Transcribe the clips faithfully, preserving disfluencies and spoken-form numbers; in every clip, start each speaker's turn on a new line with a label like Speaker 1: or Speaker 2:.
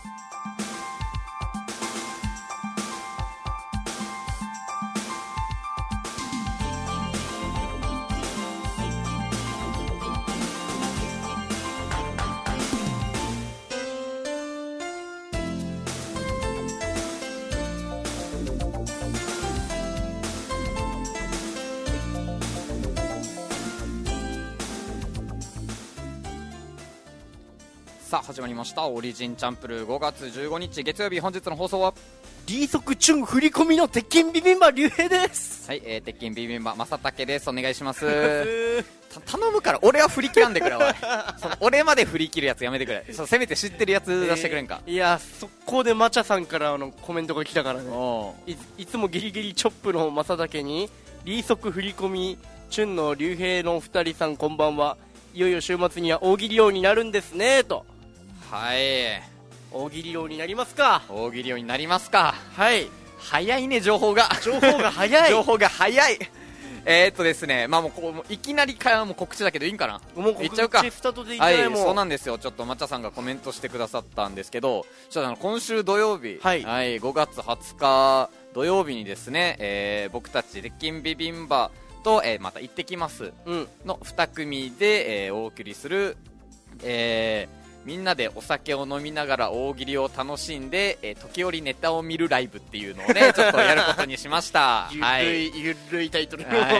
Speaker 1: さあ始まりましたオリジンチャンプルーごがつじゅうごにち月曜日、本日の放送は
Speaker 2: リーソクチュン振り込みの鉄筋ビビンバ竜兵です。
Speaker 1: はい、えー、鉄筋ビビンバ正竹です。お願いしますた頼むから俺は振り切らんでくれおいその俺まで振り切るやつやめてくれ。そせめて知ってるやつ出してくれんか、
Speaker 2: えー、いや速攻でマチャさんからのコメントが来たからね。 い, いつもギリギリチョップの正竹にリーソク振り込みチュンの竜兵のお二人さんこんばんは、いよいよ週末には大喜利王になるんですねと。
Speaker 1: はい、
Speaker 2: 大喜利王になりますか。
Speaker 1: 大喜利王になりますか。
Speaker 2: はい、
Speaker 1: 早いね情報が
Speaker 2: 情報が早い
Speaker 1: 情報が早い。えーっとですね、まあもうこうもういきなりからもう告知だけどいいんかな。
Speaker 2: もう告知
Speaker 1: 言っちゃうか。
Speaker 2: スタートでいいんじゃない、
Speaker 1: はい、
Speaker 2: もう
Speaker 1: そうなんですよ。ちょっと抹茶さんがコメントしてくださったんですけど、ちょっとあの今週土曜日、
Speaker 2: はい
Speaker 1: はい、ごがつはつか土曜日にですね、えー、僕たち鉄筋ビビンバと、えー、また行ってきますのに組で、えー、お送りする、えーみんなでお酒を飲みながら大喜利を楽しんで、えー、時折ネタを見るライブっていうのをねちょっとやることにしました
Speaker 2: ゆるい、はい、ゆるいタイトル、
Speaker 1: はい、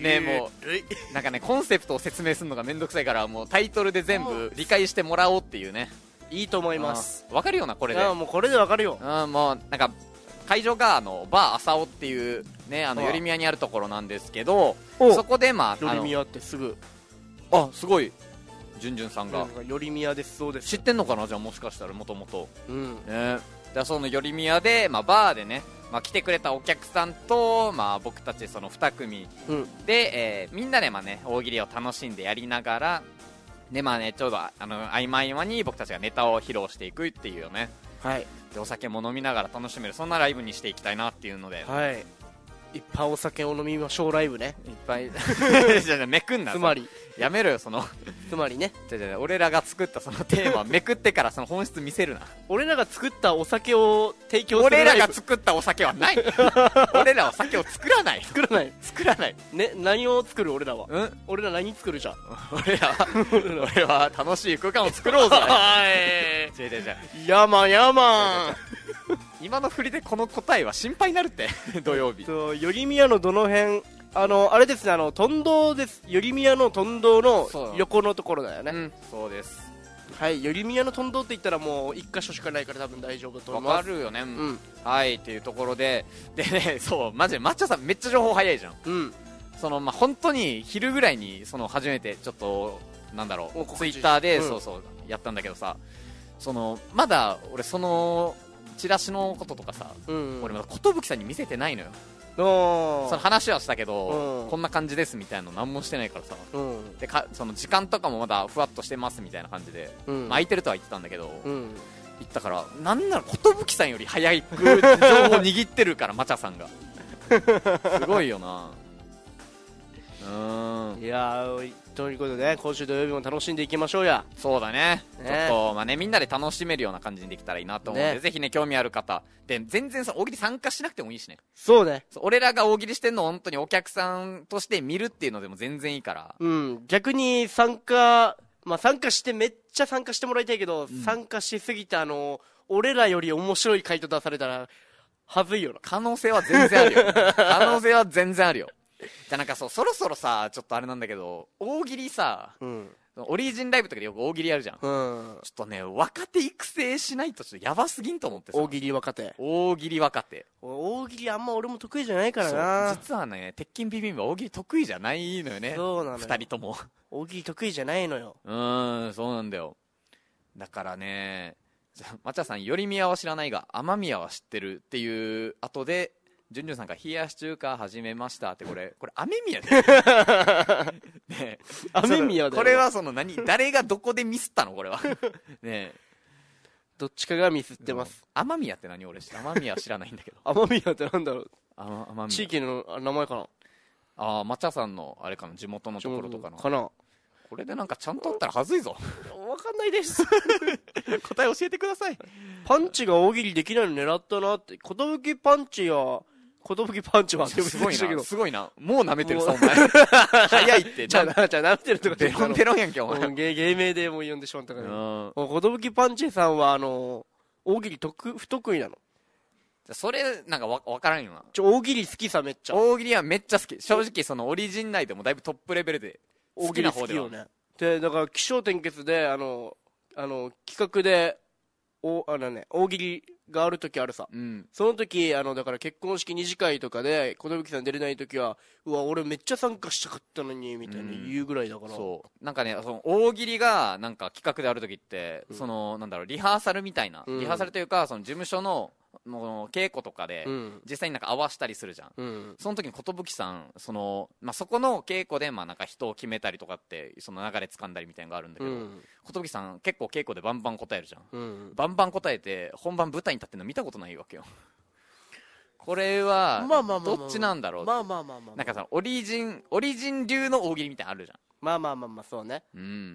Speaker 1: ねもうなんかねコンセプトを説明するのがめんどくさいから、もうタイトルで全部理解してもらおうっていうね。
Speaker 2: いいと思います。
Speaker 1: わかるよなこれで。
Speaker 2: あもうこれでわかるよ。
Speaker 1: あもうなんか会場があのバー浅尾っていうね、あの寄り宮にあるところなんですけど、そこでまあ
Speaker 2: 寄り宮ってすぐ、
Speaker 1: あすごいじゅんじゅんさんが
Speaker 2: 寄り宮です。そうです。
Speaker 1: 知ってんのかな、じゃあもしかしたらもともと。
Speaker 2: うん
Speaker 1: ね、でその寄り宮で、まあ、バーでね、まあ、来てくれたお客さんと、まあ、僕たちそのに組で、うん、えー、みんなでまあ、ね、大喜利を楽しんでやりながらで、まあね、ちょうどあの合間合間に僕たちがネタを披露していくっていうよね、
Speaker 2: はい、
Speaker 1: でお酒も飲みながら楽しめる、そんなライブにしていきたいなっていうので、
Speaker 2: はい、いっぱいお酒を飲みましょうライブね。
Speaker 1: いっぱいじゃあめくんな、
Speaker 2: つまり
Speaker 1: やめろよその
Speaker 2: つまりね、
Speaker 1: じゃじゃ俺らが作ったそのテーマめくってからその本質見せるな。
Speaker 2: 俺らが作ったお酒を提供するライブ。
Speaker 1: 俺らが作ったお酒はない俺らは酒を作らない
Speaker 2: 作らない
Speaker 1: 作らない
Speaker 2: ね。何を作る俺らは、
Speaker 1: うん、
Speaker 2: 俺ら何作るじゃん
Speaker 1: 俺ら俺は楽しい空間を作ろうぜはいじゃじゃじゃ
Speaker 2: ヤマンヤマン
Speaker 1: 今の振りでこの答えは心配になるって土曜日
Speaker 2: と寄り宮のどの辺、あのあれですね、あのト堂です。寄り宮のト堂の横のところだよね。
Speaker 1: うん、そうです。
Speaker 2: はい、寄り宮のト堂って言ったらもう一箇所しかないから多分大丈夫だと思います。
Speaker 1: わかるよね、
Speaker 2: うん、
Speaker 1: はいっていうところででね、そうマジで抹茶さんめっちゃ情報早いじゃん。
Speaker 2: うん、
Speaker 1: そのまあ本当に昼ぐらいにその初めてちょっとなんだろうツイッターで、うん、そうそうやったんだけどさ、そのまだ俺そのチラシのこととかさ、うんうん、俺まだ寿さんに見せてないのよ。その話はしたけど、うん、こんな感じですみたいなの何もしてないからさ、うん、でかその時間とかもまだふわっとしてますみたいな感じで、うん、まあ、空いてるとは言ってたんだけど、うん、言ったからなんなら寿さんより早く情報握ってるからマチャさんがすごいよな。うーん、
Speaker 2: いやーということで、ね、今週土曜日も楽しんでいきましょうや。
Speaker 1: そうだ ね, ねちょっと、まあね、みんなで楽しめるような感じにできたらいいなと思うので、ね、ぜひね興味ある方で全然さ大喜利参加しなくてもいいしね。
Speaker 2: そうね、
Speaker 1: そう俺らが大喜利してんのを本当にお客さんとして見るっていうのでも全然いいから、
Speaker 2: うん、逆に参加、まあ、参加してめっちゃ参加してもらいたいけど、うん、参加しすぎてあの俺らより面白い回答出されたらはずいよな。
Speaker 1: 可能性は全然あるよ可能性は全然あるよ。じゃあなんかそうそろそろさちょっとあれなんだけど、大喜利さ、うん、オリジンライブとかでよく大喜利やるじゃん、うん、ちょっとね若手育成しないとちょっとやばすぎんと思ってさ。
Speaker 2: 大喜利若手
Speaker 1: 大喜利若手
Speaker 2: 大喜利あんま俺も得意じゃないからな。
Speaker 1: 実はね鉄筋ビビンバ大喜利得意じゃないのよね。
Speaker 2: そうなのよ、
Speaker 1: ふたりとも
Speaker 2: 大喜利得意じゃないのよ。
Speaker 1: うーん、そうなんだよ。だからね、マチャさん寄り宮は知らないが雨宮は知ってるっていう後でジュンジュンさんが冷やし中華始めましたって、これこれ雨宮だよね。
Speaker 2: 雨宮だよ。
Speaker 1: これはその何誰がどこでミスったのこれはね。
Speaker 2: どっちかがミスってます。
Speaker 1: 雨宮って何、俺雨宮は知らないんだけど
Speaker 2: 雨宮ってなんだろう。
Speaker 1: あ雨宮
Speaker 2: 地域の名前かな。
Speaker 1: ああ、マチャさんのあれかな、地元のところとかな
Speaker 2: かな。
Speaker 1: これでなんかちゃんとあったらはずいぞ。
Speaker 2: わかんないです
Speaker 1: 答答え教えてください。
Speaker 2: パンチが大喜利できないの狙ったなって。寿パンチや寿パンチは
Speaker 1: すごいな、すごいな。もう舐めてる
Speaker 2: もう
Speaker 1: さ、お前。早いって。
Speaker 2: じゃあ、じゃあ、舐めてるとか
Speaker 1: ペロンペロンやんけ、お前。
Speaker 2: 芸芸名でもう呼んでしまったから。
Speaker 1: うん。
Speaker 2: もう寿パンチさんは、あの、大喜利得、不得意なの。
Speaker 1: それ、なんかわ、わからんよな。
Speaker 2: ちょ、大喜利好きさ、めっちゃ。
Speaker 1: 大喜利はめっちゃ好き。正直、その、オリジン内でもだいぶトップレベルで、好きな方では。
Speaker 2: 大喜利好きよね。で、だから、起承転結で、あの、あの、企画で、お、あのね、大喜利がある時あるさ。
Speaker 1: うん。
Speaker 2: その時、あの、だから結婚式二次会とかで、寿さん出れない時は、うわ、俺めっちゃ参加したかったのに、みたいな言うぐらいだから。うん、
Speaker 1: そう。なんかね、その、大喜利が、なんか企画である時って、うん、その、なんだろう、リハーサルみたいな。うん、リハーサルというか、その、事務所の、もう稽古とかで、実際になんか合わしたりするじゃん、うん、その時に寿さんその、まあ、そこの稽古でまあなんか人を決めたりとかってその流れ掴んだりみたいなのがあるんだけど、うん、寿さん結構稽古でバンバン答えるじゃん、うん、バンバン答えて本番舞台に立ってるの見たことないわけよ。これはどっちなんだろう。
Speaker 2: まあまあまあまあ
Speaker 1: なんかさオリジンオリジン流の大喜利みたいなのあるじゃん。
Speaker 2: まあまあまあまあそうね。
Speaker 1: うん。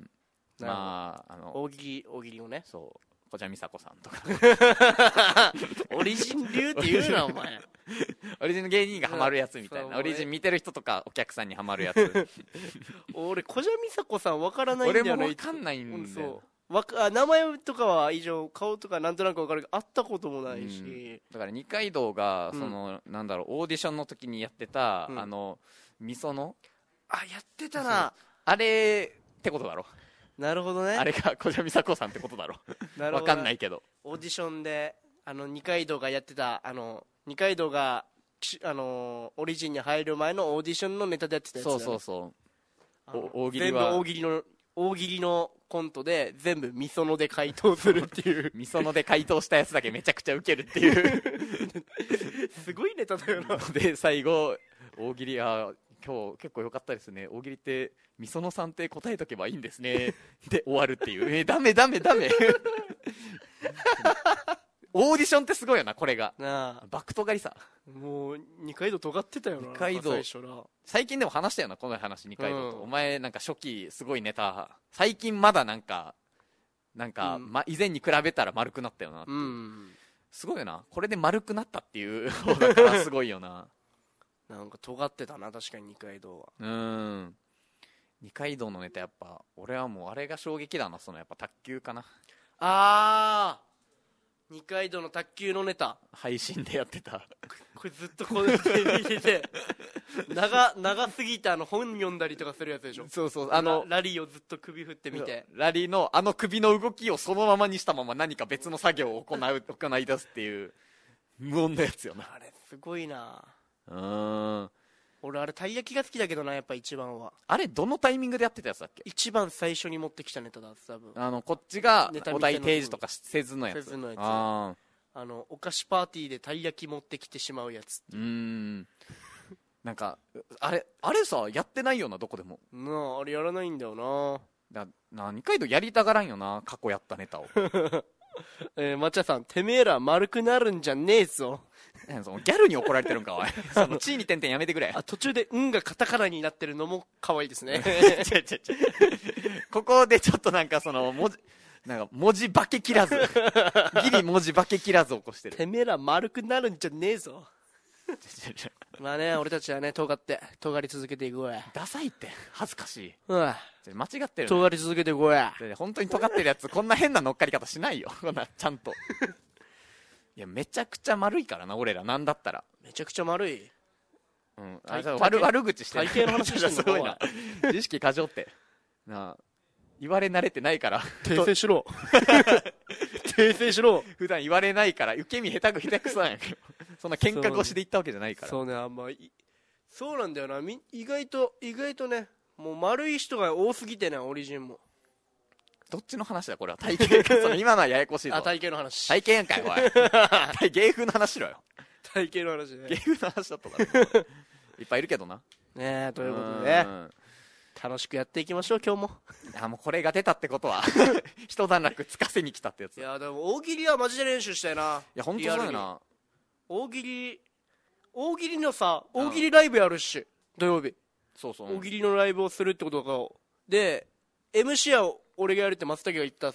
Speaker 1: まああの
Speaker 2: 大喜利大喜利をね。
Speaker 1: そう。小茶美佐子さんとか
Speaker 2: オリジン流って言うなお前。
Speaker 1: オリジン芸人がハマるやつみたいな、オリジン見てる人とかお客さんにハマるやつ。
Speaker 2: 俺小茶美佐子さん分からないんだよね。
Speaker 1: 俺も分かんないんだよ。
Speaker 2: わか名前とかは以上顔とかなんとなく分かるけど会ったこともないし、うん、
Speaker 1: だから二階堂がその、うん、なんだろうオーディションの時にやってた、うん、あのみその
Speaker 2: あやってたな
Speaker 1: あれってことだろ。
Speaker 2: なるほどね。
Speaker 1: あれが小茶美佐子さんってことだろ。なるほど。わかんないけど。
Speaker 2: オーディションであの二階堂がやってたあの二階堂があのオリジンに入る前のオーディションのネタでやってたやつだ、ね。
Speaker 1: そうそうそう。
Speaker 2: 大喜利は全部大喜利の大喜利のコントで全部みそので回答するっていう
Speaker 1: みそので回答したやつだけめちゃくちゃウケるっていう
Speaker 2: すごいネタだよな。
Speaker 1: で最後大喜利は今日結構良かったですね、大喜利ってみそのさんって答えとけばいいんですねで終わるっていうえー、ダメダメダメオーディションってすごいよなこれがなあ。バクト狩りさ
Speaker 2: もう二階堂尖ってたよな。
Speaker 1: 二階堂最近でも話したよなこの話二階堂と、うん、お前なんか初期すごいネタ最近まだなんかなんか、うんま、以前に比べたら丸くなったよなっていう、うん、すごいよなこれで丸くなったっていう方だからすごいよな
Speaker 2: なんか尖ってたな確かに二階堂は。
Speaker 1: うん二階堂のネタやっぱ俺はもうあれが衝撃だな。そのやっぱ卓球かな。
Speaker 2: あー二階堂の卓球のネタ
Speaker 1: 配信でやってた
Speaker 2: これずっとこうやって見てて長長すぎてあの本読んだりとかするやつでしょ。
Speaker 1: そうそうあの
Speaker 2: ラリーをずっと首振ってみて
Speaker 1: ラリーのあの首の動きをそのままにしたまま何か別の作業を行う行い出すっていう無音のやつよな。
Speaker 2: あれすごいな。
Speaker 1: うーん
Speaker 2: 俺あれたい焼きが好きだけどなやっぱ一番は。
Speaker 1: あれどのタイミングでやってたやつだっけ。
Speaker 2: 一番最初に持ってきたネタだ多分。
Speaker 1: あのこっちがお題提示とかせずのやつ。
Speaker 2: せずのやつ。ああのお菓子パーティーでたい焼き持ってきてしまうやつ。
Speaker 1: うーんなんかあれあれさやってないよなどこでも
Speaker 2: なあ。あれやらないんだよな。
Speaker 1: だな二階堂やりたがらんよな過去やったネタを
Speaker 2: えー、抹茶さんてめえら丸くなるんじゃねえぞ
Speaker 1: そのギャルに怒られてるんかおいその地位に点々やめてくれ。
Speaker 2: あ途中で「うん」がカタカナになってるのも可愛いですね
Speaker 1: ちょちょちょここでちょっとなんかその文字なんか文字化け切らずギリ文字化け切らず起こしてる。
Speaker 2: てめえら丸くなるんじゃねえぞまあね俺たちはね尖って尖り続けていくわ。
Speaker 1: ダサいって恥ずかしい。
Speaker 2: うわ
Speaker 1: 間違ってる、ね、
Speaker 2: 尖り続けていこうや。
Speaker 1: 本当に尖ってるやつこんな変な乗っかり方しないよこんなちゃんといやめちゃくちゃ丸いからな俺らなんだったら
Speaker 2: めちゃくちゃ丸い。
Speaker 1: うんあ悪悪口してる。
Speaker 2: 体型の話してんの
Speaker 1: すごいな知識過剰ってなあ言われ慣れてないから
Speaker 2: 訂正しろ訂正しろ。
Speaker 1: 普段言われないから受け身下手く下手くそなんやけどそんな喧嘩越しで言ったわけじゃないから。
Speaker 2: そうねあんまいそうなんだよな。み意外と意外とねもう丸い人が多すぎてねオリジンも。
Speaker 1: どっちの話だこれは。体型かその今のはややこしいぞ。
Speaker 2: あ体型の話。
Speaker 1: 体型やんかいおい芸風の話しろよ。
Speaker 2: 体型の話ね。
Speaker 1: 芸風の話だっただろいっぱいいるけどな。
Speaker 2: ねえということでね楽しくやっていきましょう今日も。
Speaker 1: いやもうこれが出たってことは一段落つかせに来たってやつ。
Speaker 2: いやでも大喜利はマジで練習したいな。
Speaker 1: いや本当そうやな。
Speaker 2: 大喜利大喜利のさ大喜利ライブやるし土曜日。
Speaker 1: そうそう、うん、
Speaker 2: 大喜利のライブをするってことがで エムシー は俺がやるって松竹が言ったさ。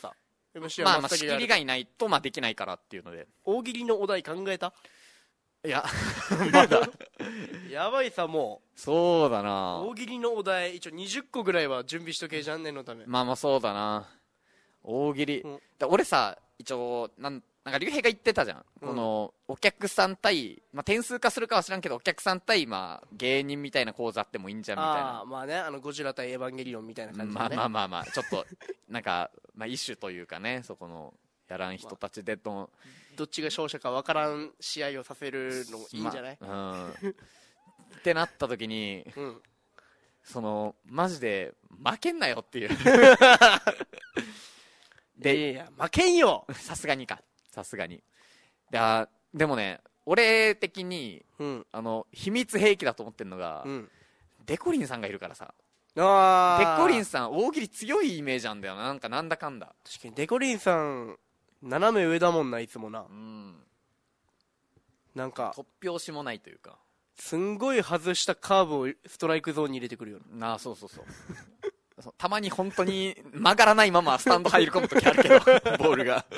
Speaker 2: エムシー
Speaker 1: ま
Speaker 2: は
Speaker 1: あまあ仕切りがいないとまあできないからっていうので。
Speaker 2: 大喜利のお題考えた？
Speaker 1: いやまだ
Speaker 2: やばいさ。もう
Speaker 1: そうだな。
Speaker 2: 大喜利のお題一応にじゅっこぐらいは準備しとけじゃん、念のため。
Speaker 1: まあまあそうだな。大喜利、うん、だ俺さ一応なんなんか竜兵が言ってたじゃん、うん、このお客さん対、まあ、点数化するかは知らんけどお客さん対、まあ、芸人みたいな講座あってもいいんじゃんみたいな。
Speaker 2: あまあね、あのゴジラ対エヴァンゲリオンみたいな感じで、ね、
Speaker 1: まあまあまあまあちょっとなんか、まあ、一種というかね、そこのやらん人たちでど、まあ、
Speaker 2: どっちが勝者か分からん試合をさせるのいいんじゃない、
Speaker 1: まうん、ってなった時に、うん、そのマジで負けんなよっていう
Speaker 2: で、いやいや負けんよ
Speaker 1: さすがにかさすがに。で、でもね俺的に、うん、あの秘密兵器だと思ってるのが、うん、デコリンさんがいるからさ。あデコリンさん大喜利強いイメージなんだよな、なんかなんだかんだ。
Speaker 2: 確かにデコリンさん斜め上だもんな、いつもな。うん、なんか
Speaker 1: 突拍子もないというか、
Speaker 2: すんごい外したカーブをストライクゾーンに入れてくるよ
Speaker 1: な。あそうそうそうたまに本当に曲がらないままスタンド入り込む時あるけどボールが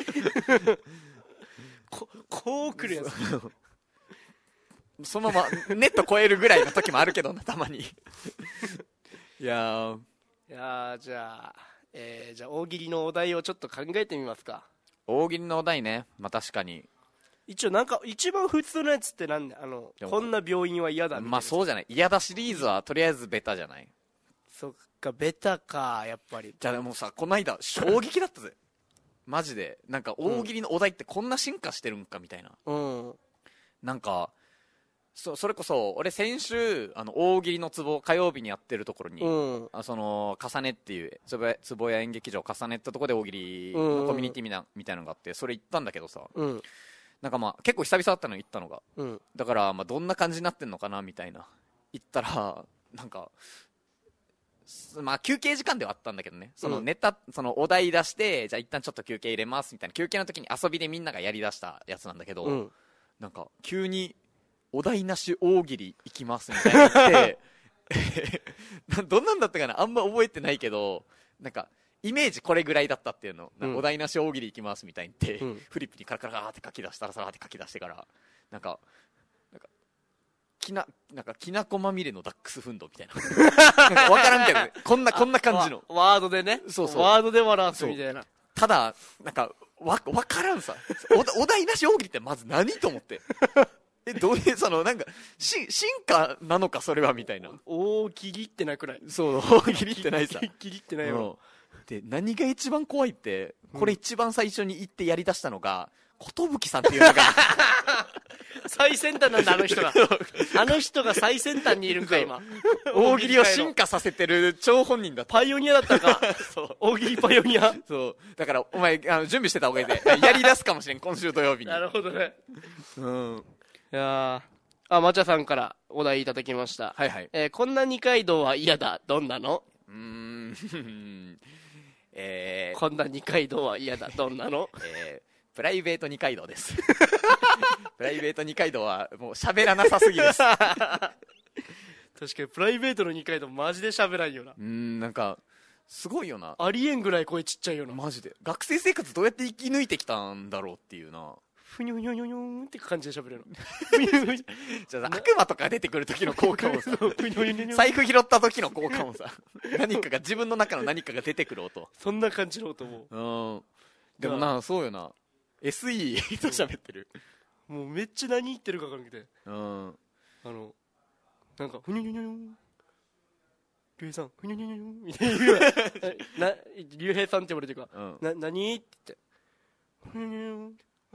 Speaker 2: こ, こう来るや
Speaker 1: つそのままネット越えるぐらいの時もあるけどな、たまにいやー
Speaker 2: いやーじゃあ、えー、じゃあ大喜利のお題をちょっと考えてみますか。
Speaker 1: 大喜利のお題ね。まあ確かに
Speaker 2: 一応なんか一番普通のやつってなんで、あのこんな病院は嫌だみたいな。
Speaker 1: まあそうじゃない、嫌だシリーズはとりあえずベタじゃない。
Speaker 2: そっか、ベタか。やっぱり
Speaker 1: じゃあでもさ、この間衝撃だったぜマジで。なんか大喜利のお題ってこんな進化してるんかみたいな、うん、なんか そ, それこそ俺先週あの大喜利の壺火曜日にやってるところに、うん、あその重ねっていう壺屋演劇場重ねったところで大喜利のコミュニティみたいみたいなのがあって、それ行ったんだけどさ、うん、なんかまあ結構久々だったの行ったのが、うん、だからまあどんな感じになってんのかなみたいな行ったら、なんかまあ休憩時間ではあったんだけどね、そのネタ、うん、そのお題出してじゃあ一旦ちょっと休憩入れますみたいな、休憩の時に遊びでみんながやりだしたやつなんだけど、うん、なんか急にお題なし大喜利行きますみたいな言ってどんなんだったかな、あんま覚えてないけど、なんかイメージこれぐらいだったっていうの、うん、お題なし大喜利行きますみたいに言って、うん、フリップにカラカラーって書き出したらさーって書き出してから、なんかなんかきななんかきなこまみれのダックスフンドみたいななんか分からんけど、ね、こんなこんな感じの
Speaker 2: ワードでね、
Speaker 1: そうそう
Speaker 2: ワードで笑わすみたいな。
Speaker 1: ただなんかわ分からんさお, お題なし大喜利ってまず何と思ってえどういうそのなんかし進化なのかそれはみたいな。
Speaker 2: 大喜利ってなくない？
Speaker 1: そう大喜利ってないさ
Speaker 2: 大喜利ってないよ、
Speaker 1: うん、で何が一番怖いってこれ一番最初に言ってやりだしたのが寿さんっていうのが
Speaker 2: 最先端なんだあの人があの人が最先端にいるんか今
Speaker 1: 大喜利を進化させてる張本人だった。
Speaker 2: パイオニアだったかそう大喜利パイオニア。
Speaker 1: そうだからお前あの準備してた方がいいでやりだすかもしれん今週土曜日に。
Speaker 2: なるほどね。うんいやあ、まちゃさんからお題いただきました。
Speaker 1: はいはい。
Speaker 2: えー、こんな二階堂は嫌だ。どんなの？
Speaker 1: うーん。えー、
Speaker 2: こんな二階堂は嫌だ。どんなの？
Speaker 1: えー、プライベート二階堂です。プライベート二階堂はもう喋らなさすぎです。確か
Speaker 2: にプライベートの二階堂マジで喋らんよな。
Speaker 1: うーん、なんかすごいよな。
Speaker 2: ありえんぐらい声ちっちゃいよな。
Speaker 1: マジで。学生生活どうやって生き抜いてきたんだろうっていうな。
Speaker 2: ふにょふにょふにょふにょって感じで喋れるの。
Speaker 1: じゃあ悪魔とか出てくる時の効果もさ財布拾った時の効果もさ何かが自分の中の何かが出てくる音、
Speaker 2: そんな感じの音も。
Speaker 1: うんでもなそうよな エスイー と喋ってる
Speaker 2: もうめっちゃ何言ってるか分からなくて、
Speaker 1: うん
Speaker 2: あのなんかふにょふにょふにょ竜兵さんふにょふにょふにょみたいな言うな竜兵さんって呼ばれてるから、うん、な何って言ってふにょふにょ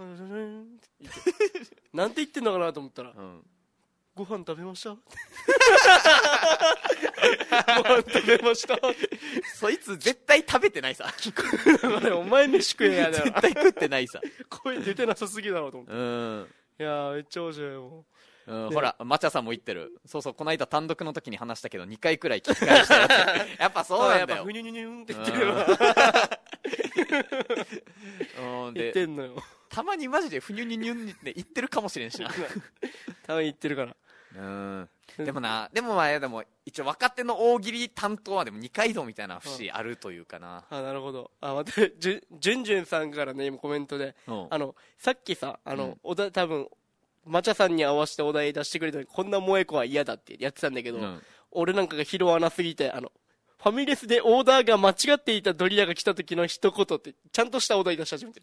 Speaker 2: なんて言ってんのかなと思ったら、うん、ご飯食べましたご飯食べました
Speaker 1: そいつ絶対食べてないさ
Speaker 2: お前飯食えやだよ
Speaker 1: 絶対食ってないさ
Speaker 2: 声出てなさすぎだろうと思って、うん、いやーめっちゃ面白いも
Speaker 1: う、うん、ほらマチャさんも言ってる。そうそうこの間単独の時に話したけどにかいくらい聞き返したよってやっぱそうなんだよ。やっぱ
Speaker 2: ふにゅにゅにゅんって言ってるわ
Speaker 1: うん
Speaker 2: 言ってんのよ。
Speaker 1: たまにマジでふにゅにゅにゅんって言ってるかもしれんしな
Speaker 2: たまに言ってるから。
Speaker 1: うんでもなでもまあでも一応若手の大喜利担当はでも二階堂みたいな節あるというかな、
Speaker 2: うん、あなるほど。あまたじゅじゅんじゅんさんからね今コメントで、うん、あのさっきさあの、うん、おだ多分マチャさんに合わせてお題出してくれたのにこんな萌え子は嫌だってやってたんだけど、うん、俺なんかが拾わなすぎてあのファミレスでオーダーが間違っていたドリアが来た時の一言ってちゃんとしたお題出し始めてる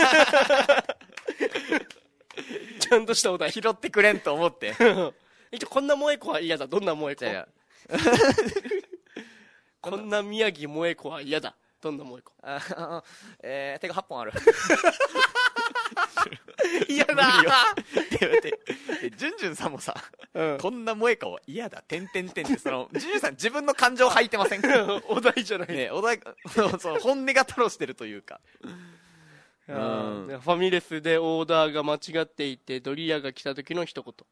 Speaker 2: ちゃんとしたお題
Speaker 1: 拾ってくれんと思って
Speaker 2: 一応こんな萌え子は嫌だ。どんな萌え子こんな宮城萌え子は嫌だ。どんな萌え子
Speaker 1: ああえー、手がはっぽんある
Speaker 2: 嫌だ
Speaker 1: ジュンジュンさんもさ、
Speaker 2: うん、
Speaker 1: こんな萌え顔は嫌だてんてんてんってそのジュンジュンさん自分の感情吐いてませんか
Speaker 2: お題じゃない
Speaker 1: ねお題そうそう本音が吐露してるというか
Speaker 2: うん、ファミレスでオーダーが間違っていてドリアが来た時の一言。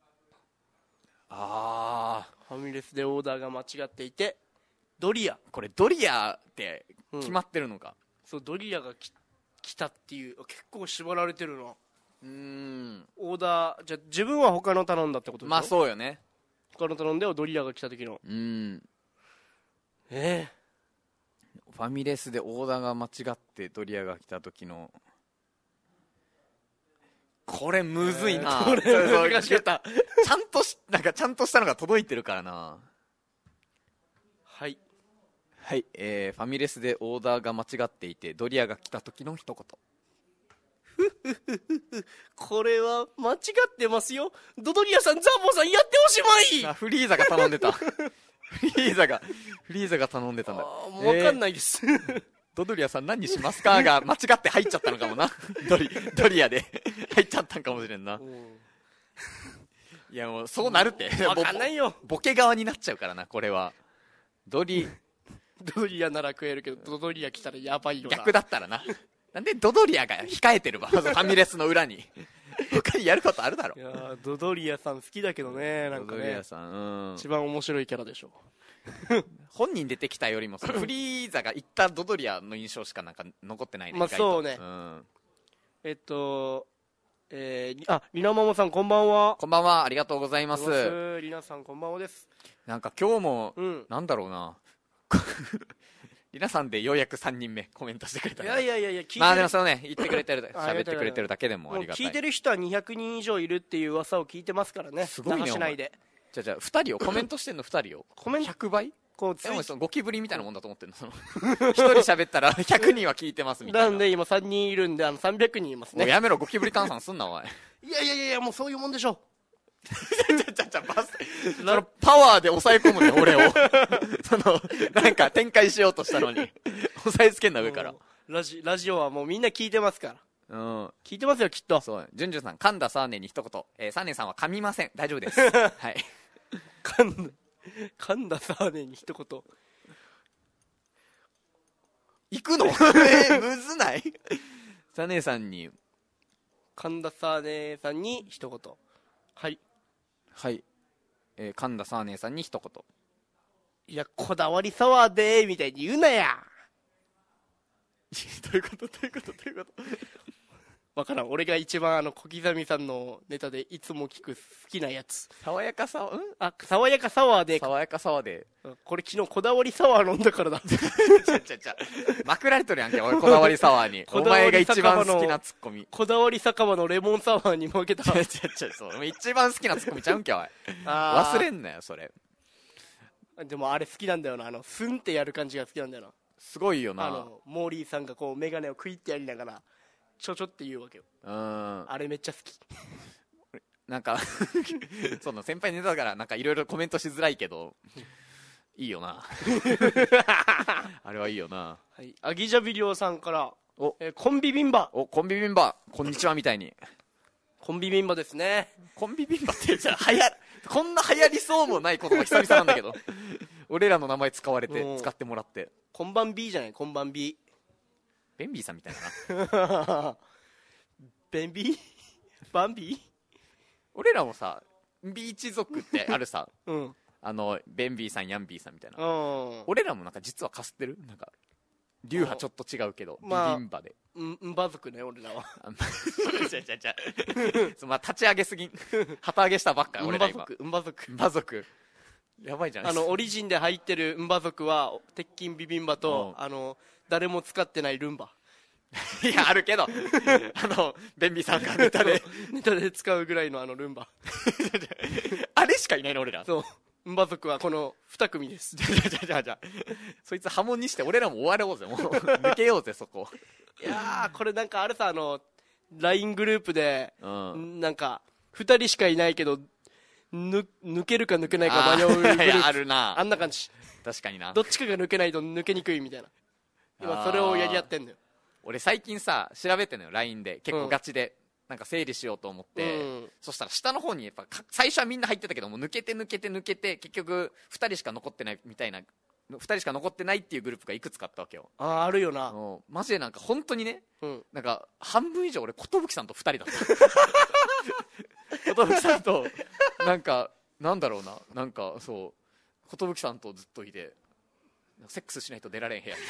Speaker 1: ああ
Speaker 2: ファミレスでオーダーが間違っていてドリア
Speaker 1: これドリアって決まってるのか、
Speaker 2: うん、そうドリアがき来たっていう結構縛られてるな。
Speaker 1: うーん
Speaker 2: オーダーじゃあ自分は他の頼んだってことでしょ。
Speaker 1: まあそうよね。
Speaker 2: 他の頼んでドリアが来た時の
Speaker 1: うーん
Speaker 2: ええー
Speaker 1: ファミレスでオーダーが間違ってドリアが来た時のこれむずいな、
Speaker 2: えー、これ難しかった
Speaker 1: ちゃんとしなんかちゃんとしたのが届いてるからな。
Speaker 2: はい
Speaker 1: はい、えー、ファミレスでオーダーが間違っていてドリアが来た時の一言
Speaker 2: これは間違ってますよ。ドドリアさんザーボーさんやっておしまい。
Speaker 1: あフリーザが頼んでたフリーザがフリーザが頼んでたんだ。
Speaker 2: あもう分かんないです、えー、
Speaker 1: ドドリアさん何にしますかが間違って入っちゃったのかもなドリドリアで入っちゃったんかもしれんな。いやもうそうなるって
Speaker 2: 分かんないよ。
Speaker 1: ボケ側になっちゃうからなこれは。ドリ
Speaker 2: ドリアなら食えるけどドドリア来たらやばいよな。
Speaker 1: 逆だったらななんでドドリアが控えてるわファミレスの裏に他にやることあるだろ。
Speaker 2: いやドドリアさん好きだけどね。なんかね
Speaker 1: ドドリアさん、うん、
Speaker 2: 一番面白いキャラでしょ
Speaker 1: 本人出てきたよりもそのフリーザが言ったドドリアの印象しかなんか残ってないね。
Speaker 2: まあそうね、うん、えっとえー、あリナママさんこんばんは。
Speaker 1: こんばんはありがとうございます。
Speaker 2: リナさんこんばんはです。
Speaker 1: なんか今日も、
Speaker 2: うん、
Speaker 1: なんだろうなリナさんでようやくさんにんめコメントしてくれた。
Speaker 2: いやいやいやいや聞いてる。
Speaker 1: まあでもそのね言ってくれてる喋ってくれてるだけでもありがたい。
Speaker 2: 聞いてる人はにひゃくにん以上いるっていう噂を聞いてますからね。
Speaker 1: すごいね。
Speaker 2: 流しないで。
Speaker 1: じゃあじゃあふたりをコメントしてんのふたりを
Speaker 2: コメン
Speaker 1: ひゃくばい
Speaker 2: こう
Speaker 1: でもそのゴキブリみたいなもんだと思ってんのそのひとり喋ったらひゃくにんは聞いてますみたいな。
Speaker 2: なんで今さんにんいるんであのさんびゃくにんいますね。
Speaker 1: もうやめろゴキブリ換算すんなお前
Speaker 2: いやいやいやもうそういうもんでしょ
Speaker 1: ちゃちゃバスそのパワーで抑え込むね俺をそのなんか展開しようとしたのに抑えつけんな上から。
Speaker 2: ラジラジオはもうみんな聞いてますから。うん、聞いてますよきっと。
Speaker 1: そうジュンジュンさん噛んだサーネに一言、えー、サーネさんは噛みません大丈夫ですはい
Speaker 2: 噛んだ噛んだサーネに一言
Speaker 1: 行くのえー、むずないサーネさんに
Speaker 2: 噛んだサーネさんに一言はい
Speaker 1: はい、えー、噛んだサーネさんに一言。
Speaker 2: いやこだわりサワーでーみたいに言うなや
Speaker 1: どういうことどういうことどういうこと
Speaker 2: わからん。俺が一番あの小刻みさんのネタでいつも聞く好きなやつ。
Speaker 1: 爽やかサワー、うん
Speaker 2: あ爽やかサワーで
Speaker 1: 爽やかサワーで
Speaker 2: これ昨日こだわりサワー飲んだからだ
Speaker 1: ちゃちゃちゃまくられとるやんけ俺こだわりサワーにお前が一番好きなツッコミ
Speaker 2: こだわり酒場のレモンサワーに負けたちゃ
Speaker 1: ちゃちゃそう一番好きなツッコミちゃうんけおい忘れんなよそれ。
Speaker 2: でもあれ好きなんだよなあのスンってやる感じが好きなんだよな。
Speaker 1: すごいよな。
Speaker 2: あのモーリーさんがこうメガネをクイってやりながらちょちょって言うわけよ。うんあれめっちゃ好き
Speaker 1: なんかその先輩ネタだからなんかいろいろコメントしづらいけどいいよなあれはいいよな。
Speaker 2: はい、アギジャビリョウさんからお、えー、コンビビンバ
Speaker 1: おコンビビンバこんにちはみたいに
Speaker 2: コンビビンバですね。
Speaker 1: コンビビンバってじゃあ流行こんな流行りそうもない言葉久々なんだけど俺らの名前使われて使ってもらって
Speaker 2: こんばん B じゃないこんばん B
Speaker 1: ベンビーさんみたいだな
Speaker 2: ベンビーバンビー
Speaker 1: 俺らもさビーチ族ってあるさ、
Speaker 2: うん、
Speaker 1: あのベンビーさんヤンビーさんみたいな、
Speaker 2: うん、
Speaker 1: 俺らもなんか実はかすってるなんか流派ちょっと違うけど、
Speaker 2: まあ、
Speaker 1: ビビンバで
Speaker 2: うんんば族ね俺らは
Speaker 1: じゃじゃじゃまあ立ち上げすぎ旗揚げしたばっか俺ら今
Speaker 2: うんば族
Speaker 1: んば族やばいじゃない
Speaker 2: あのオリジンで入ってるんば族は鉄筋ビビンバと、
Speaker 1: うん、
Speaker 2: あの誰も使ってないルンバ
Speaker 1: いやあるけどあのベンビさんがネタで
Speaker 2: ネタで使うぐらいのあのルンバ
Speaker 1: あれしかいないの俺ら。
Speaker 2: そうンバ族はこのに組です。
Speaker 1: じゃじゃじゃじゃそいつ破門にして俺らも終わろうぜもう抜けようぜそこ。
Speaker 2: いやーこれなんかあるさあの ライン グループで、
Speaker 1: うん、
Speaker 2: なんかふたりしかいないけどぬ抜けるか抜けないか迷うグループ
Speaker 1: あ, あるな
Speaker 2: あんな感じ。
Speaker 1: 確かにな。
Speaker 2: どっちかが抜けないと抜けにくいみたいな今それをやり合ってんのよ。
Speaker 1: 俺最近さ調べてんのよ ライン で結構ガチで、うん、なんか整理しようと思って、うん、そしたら下の方にやっぱ最初はみんな入ってたけども抜けて抜けて抜けて結局ふたりしか残ってないみたいなふたりしか残ってないっていうグループがいくつかあったわけよ。
Speaker 2: あああるよな。
Speaker 1: マジでなんか本当にね、うん、なんか半分以上俺寿さんとふたりだった寿さんとなんかなんだろうななんかそう寿さんとずっといてセックスしないと出られん部屋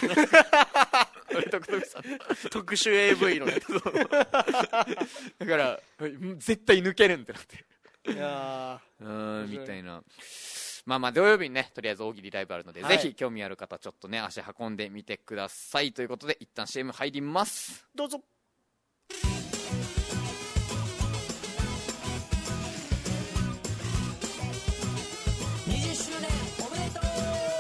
Speaker 2: 特殊 エーブイ のね
Speaker 1: だから絶対抜けるんってなって
Speaker 2: いや
Speaker 1: ーうんみたいな。まあまあ土曜日にねとりあえず大喜利ライブあるので、はい、ぜひ興味ある方ちょっとね足運んでみてくださいということで一旦 シーエム 入ります。
Speaker 2: どうぞ。
Speaker 3: にじゅっしゅうねんおめでとう。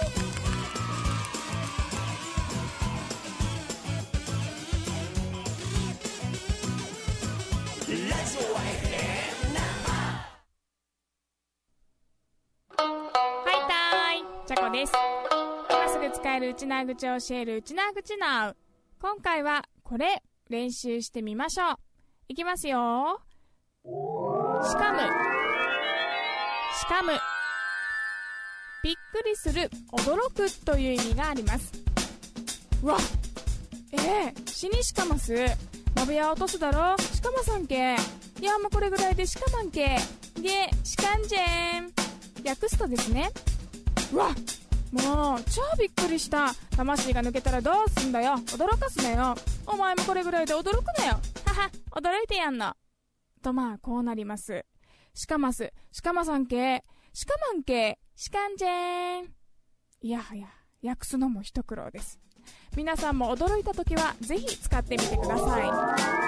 Speaker 4: チャコです。今すぐ使えるうちなーぐちを教えるうちなーぐちなう。今回はこれ練習してみましょう。いきますよ。しかむしかむびっくりする驚くという意味があります。うわええー、死にしかますまぶや落とすだろしかまさんけいやもうこれぐらいでしかまんけでしかんじぇん略すとですねうわもう超びっくりした。魂が抜けたらどうすんだよ。驚かすなよ。お前もこれぐらいで驚くなよ。はは驚いてやんのと。まあこうなります。しかますしかまさんけしかまんけしかんじぇん。いやはや訳すのも一苦労です。皆さんも驚いた時はぜひ使ってみてください。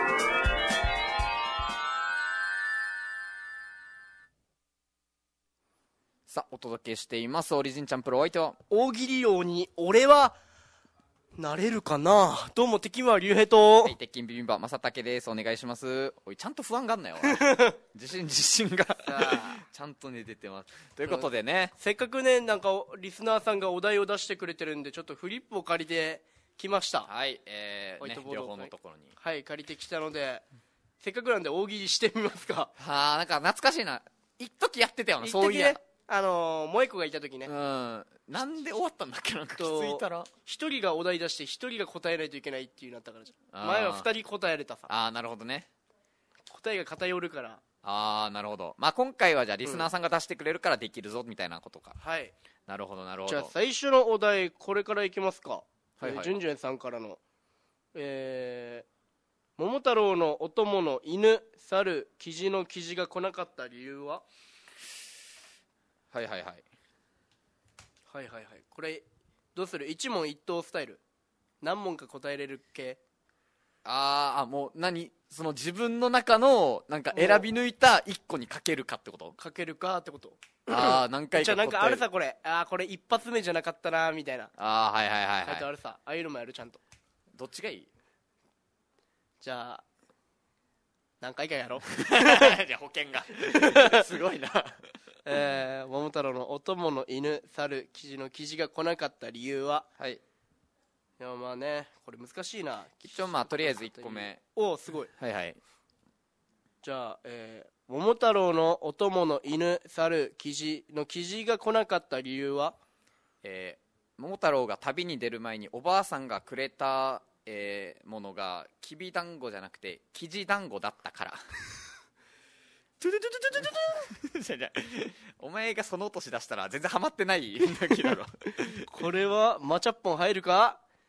Speaker 1: さあお届けしていますオリジンちゃんプロ。お相手は
Speaker 2: 大喜利王に俺はなれるかな。どうも敵は竜兵と、
Speaker 1: はい、鉄筋ビビンバ正竹です。お願いします。おいちゃんと不安があんなよ自信自信がちゃんとね出てますということでね、
Speaker 2: せっかくねなんかリスナーさんがお題を出してくれてるんでちょっとフリップを借りてきました。
Speaker 1: はい、えーね、両方のところに
Speaker 2: はい借りてきたのでせっかくなんで大喜利してみますか。
Speaker 1: はあなんか懐かしいな。一時やってたよなそういや、ね、
Speaker 2: あのー、萌子がいた時ね。
Speaker 1: うん。なんで終わったんだっけ。なんか気づいたら
Speaker 2: 一人がお題出して一人が答えないといけないっていうなったからじゃん。前は二人答えれたさ。
Speaker 1: ああなるほどね。
Speaker 2: 答えが偏るから。
Speaker 1: ああなるほど。まあ今回はじゃあリスナーさんが出してくれるからできるぞみたいなことか。
Speaker 2: うん、はい。
Speaker 1: なるほどなるほど。
Speaker 2: じゃあ最初のお題これからいきますか。
Speaker 1: はいはい。
Speaker 2: えー、じゅんじゅんさんからのえー、桃太郎のお供の犬猿キジのキジが来なかった理由は。
Speaker 1: はいはいはい
Speaker 2: はいはいはい。これどうする。一問一答スタイル。何問か答えれる系。
Speaker 1: あーあもう何その自分の中のなんか選び抜いた一個にかけるかってこと。
Speaker 2: かけるかってこと。
Speaker 1: ああ何回か。
Speaker 2: じゃあなんかあるさこれ。ああこれ一発目じゃなかったなみたいな。
Speaker 1: ああはいはいはいはい。
Speaker 2: あとあるさああいうのもやるちゃんと。
Speaker 1: どっちがいい。
Speaker 2: じゃあ何回かやろう
Speaker 1: じゃあ保険がすごいな
Speaker 2: えー、桃太郎のお供の犬猿キジのキジが来なかった理由は。
Speaker 1: はい。い
Speaker 2: やまあねこれ難しいな。
Speaker 1: 一応まあとりあえずいっこめ。
Speaker 2: おおすごい。
Speaker 1: はいはい。
Speaker 2: じゃあ、えー、桃太郎のお供の犬猿キジのキジが来なかった理由は。
Speaker 1: えー、桃太郎が旅に出る前におばあさんがくれた、えー、ものがきびだんごじゃなくてキジだんごだったからトゥルトゥトゥトゥトゥトゥじゃお前がその音し出したら全然ハマってないだけだろ
Speaker 2: これはマチャッポン入るか。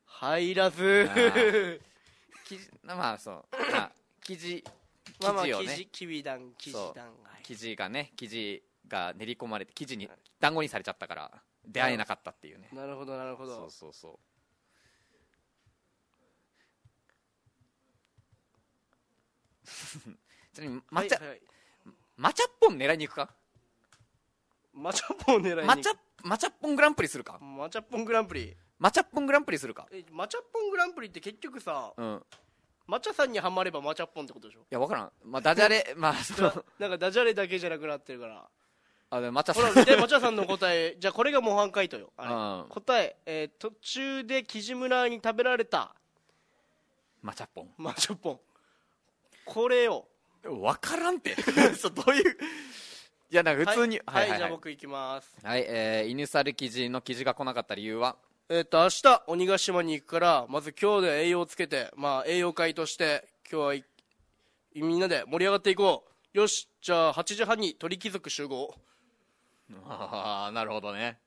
Speaker 2: 入らず
Speaker 1: 生地まあそうまあ生地
Speaker 2: まあまあ
Speaker 1: 生地をね
Speaker 2: 生地きびだん生地だん、はい、
Speaker 1: 生地がね生地が練り込まれて生地に団子にされちゃったから出会えなかったっていうね。
Speaker 2: なるほどなるほど。
Speaker 1: そうそうそう。ちなみに抹茶、はいはい、抹茶っぽん狙いに行くか。
Speaker 2: 抹茶っぽん狙いに
Speaker 1: 抹茶抹茶っぽんグランプリするか。
Speaker 2: 抹茶っぽんグランプリ
Speaker 1: 抹茶っぽんグランプリするか。
Speaker 2: え抹茶っぽんグランプリって結局さ、
Speaker 1: うん、
Speaker 2: 抹茶さんにはまれば抹茶っぽんってことでしょ。い
Speaker 1: や分からん、まあ、ダジャレまあその
Speaker 2: なんかダジャレだけじゃなくなってるから。
Speaker 1: あで抹茶さん
Speaker 2: ほら見て抹茶さんの答えじゃあこれが模範解答よ。あれ、
Speaker 1: うん、
Speaker 2: 答え、えー、途中でキジムナーに食べられた
Speaker 1: 抹茶っぽん
Speaker 2: 抹茶っぽん、これを
Speaker 1: 分からんてそうどういういやなんか普通に
Speaker 2: はい、はいはいはい、じゃあ僕いきます。
Speaker 1: はい、えー、犬猿生地の生地が来なかった理由は
Speaker 2: えっ、ー、と明日鬼ヶ島に行くからまず今日で栄養をつけて、まあ栄養会として今日はみんなで盛り上がっていこう。よしじゃあはちじはんに鳥貴族集合。
Speaker 1: ああなるほどね。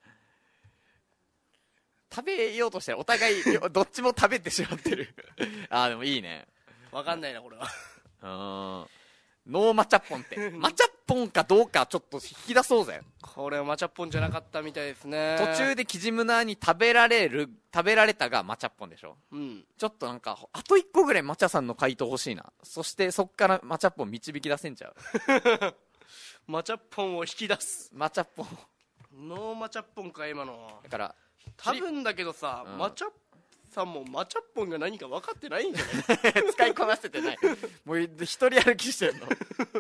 Speaker 1: 食べようとしてるお互いどっちも食べてしまってるああでもいいね。
Speaker 2: 分かんないなこれは
Speaker 1: うんノー抹茶っぽんって抹茶っぽんかどうかちょっと引き出そうぜ。
Speaker 2: これは抹茶っぽんじゃなかったみたいですね。
Speaker 1: 途中でキジムナーに食べられる食べられたが抹茶っぽんでしょ。
Speaker 2: うん
Speaker 1: ちょっとなんかあといっこぐらい抹茶さんの回答欲しいな。そしてそっから抹茶っぽん導き出せんちゃう
Speaker 2: 抹茶っぽんを引き出す
Speaker 1: 抹茶っぽん
Speaker 2: ノー抹茶っぽんか今の。
Speaker 1: だから
Speaker 2: 多分だけどさ、うん、抹茶さんも抹茶っぽんが何か分かってないんじゃない
Speaker 1: 使いこなせてないもう一人歩きしてんの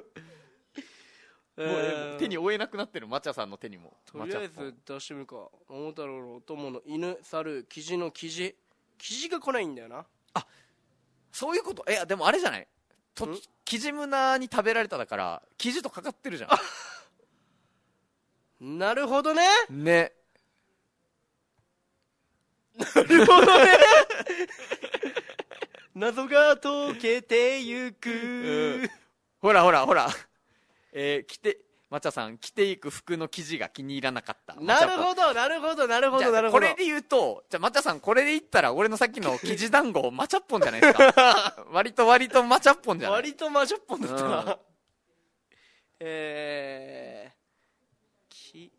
Speaker 1: もう手に負えなくなってる抹茶さんの手にも。
Speaker 2: とりあえず出してみるか。桃太郎のお供の犬猿キジのキジキジが来ないんだよな。
Speaker 1: あそういうこと。いやでもあれじゃないとキジムナーに食べられただからキジとかかってるじゃ
Speaker 2: んなるほどね
Speaker 1: ね
Speaker 2: なるほどね謎が解けてゆく、うん、
Speaker 1: ほらほらほらえー、着て抹茶さん着ていく服の生地が気に入らなかった。
Speaker 2: なるほどなるほどなるほどなるほど。
Speaker 1: これで言うとじゃあ抹茶さんこれで言ったら俺のさっきの生地団子抹茶っぽんじゃないですか割と割と抹茶っぽんじゃない。
Speaker 2: 割と抹茶っぽんだったな、うん、えーき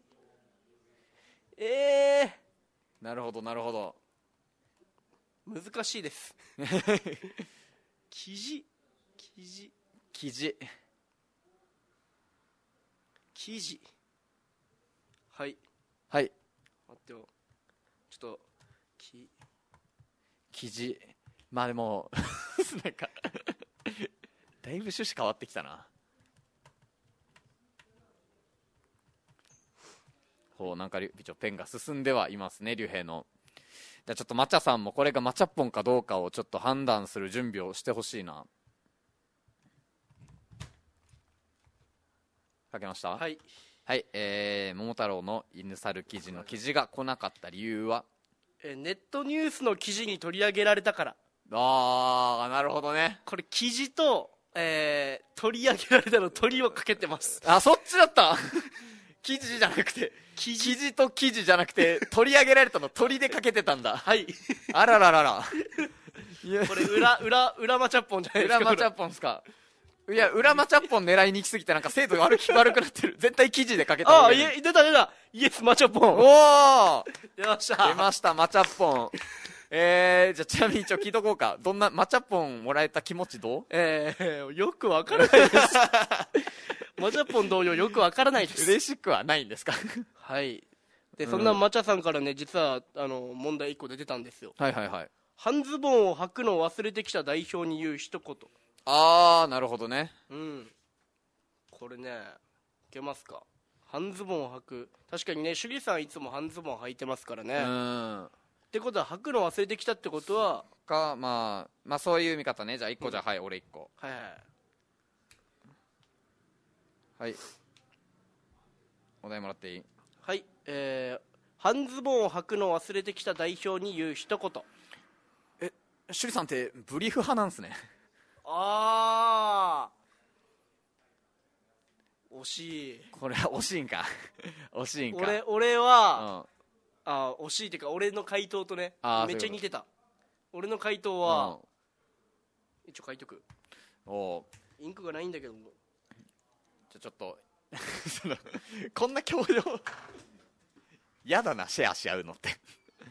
Speaker 2: え
Speaker 1: ーなるほどなるほど
Speaker 2: 難しいです生地生地
Speaker 1: 生地
Speaker 2: 生地はい
Speaker 1: はい
Speaker 2: 待ってよちょっとき
Speaker 1: 生地まあでもなんかだいぶ趣旨変わってきたな。ほうなんか一応ペンが進んではいますね竜兵の。じゃあちょっと抹茶さんもこれが抹茶っぽんかどうかをちょっと判断する準備をしてほしいな。書けました。
Speaker 2: はい
Speaker 1: はい、えー、桃太郎の犬猿記事の記事が来なかった理由は
Speaker 2: えネットニュースの記事に取り上げられたから。
Speaker 1: あーなるほどね。
Speaker 2: これ記事と、えー、取り上げられたの鳥をかけてます。
Speaker 1: あそっちだった記事じゃなくて記事記事と記事じゃなくて取り上げられたの鳥でかけてたんだ
Speaker 2: はい
Speaker 1: あらららら
Speaker 2: これ裏裏裏抹茶っぽんじゃないですか。
Speaker 1: 裏抹茶っぽんですか。いや裏抹茶っぽん狙いに行きすぎてなんか精度悪く悪くなってる絶対記事でかけた
Speaker 2: ああいえ出た出たイエス抹茶っぽん。
Speaker 1: おお
Speaker 2: 出ました
Speaker 1: 出ました抹茶っぽん。えー、じゃあちなみに一応聞いとこうか。どんな抹茶っぽんもらえた気持ちどう？
Speaker 2: えー、よくわからないです抹茶っぽん同様よくわからないです。
Speaker 1: 嬉しくはないんですか
Speaker 2: はいで、うん、そんな抹茶さんからね実はあの問題いっこ出てたんですよ。
Speaker 1: はいはいはい。
Speaker 2: 半ズボンを履くのを忘れてきた代表に言う一言。
Speaker 1: あーなるほどね。
Speaker 2: うんこれねいけますか。半ズボンを履く確かにね趣里さんいつも半ズボン履いてますからね。
Speaker 1: うん
Speaker 2: ってことは履くの忘れてきたってことは
Speaker 1: か、まあ、まあそういう見方ね。じゃあいっこ、うん、じゃあはい俺いっこ
Speaker 2: はいはい
Speaker 1: はいお題もらっていい？
Speaker 2: はい、えー、半ズボンを履くのを忘れてきた代表に言う一言。
Speaker 1: え趣里さんってブリーフ派なんすね。
Speaker 2: あー惜しい。
Speaker 1: これ惜しいんか惜しいんか。
Speaker 2: 俺俺は、うんあ惜しいっていうか俺の回答とねめっちゃ似てた。 俺の回答は、一応書いとく。
Speaker 1: お
Speaker 2: インクがないんだけども。
Speaker 1: じゃちょっとそのこんな教養やだな、シェアし合うのって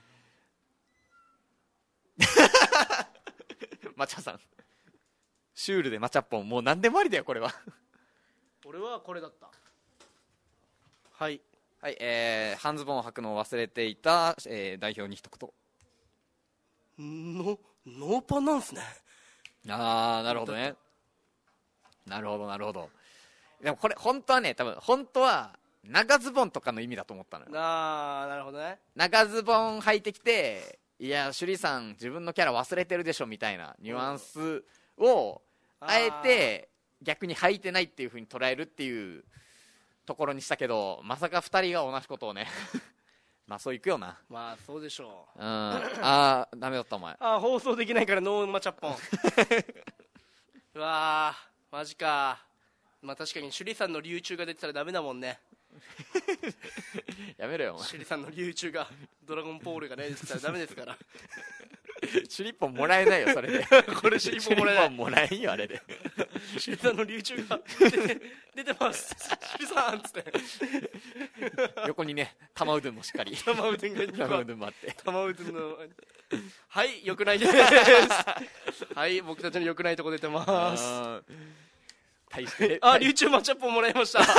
Speaker 1: マチャさんシュールでマチャッポン、もう何でもありだよこれは
Speaker 2: 俺はこれだった。はい
Speaker 1: はい、えー、半ズボンを履くのを忘れていた、えー、代表に一
Speaker 2: 言。のノーパンなんすね。
Speaker 1: ああ、なるほどね。なるほどなるほど。でもこれ本当はね、多分本当は長ズボンとかの意味だと思ったのよ。
Speaker 2: ああ、なるほどね。
Speaker 1: 長ズボン履いてきて、いや趣里さん自分のキャラ忘れてるでしょみたいなニュアンスをあえて逆に履いてないっていう風に捉えるっていうところにしたけど、まさかふたりが同じことをねまあそういくよな。
Speaker 2: まあそうでしょ
Speaker 1: う。うん。ああダメだったお前。
Speaker 2: ああ、放送できないからノーマチャッポンうわーマジか。まあ確かに趣里さんの流中が出てたらダメだもんね
Speaker 1: やめろよお前。
Speaker 2: 趣里さんの流中がドラゴンポールがね出てたらダメですから
Speaker 1: シュリポンもらえないよそれで
Speaker 2: これシュリポンもらえない。
Speaker 1: シュリポンもらえんよあれで
Speaker 2: 趣里さんの流中が出て出てます趣里さんっつって
Speaker 1: 横にね玉うどんもしっかり
Speaker 2: 玉うどんがにこ
Speaker 1: 玉うどんもあって
Speaker 2: 玉うどんのはい良くないですはい僕たちの良くないとこ出てます
Speaker 1: あ大して
Speaker 2: あ流中マッチアップをもらいました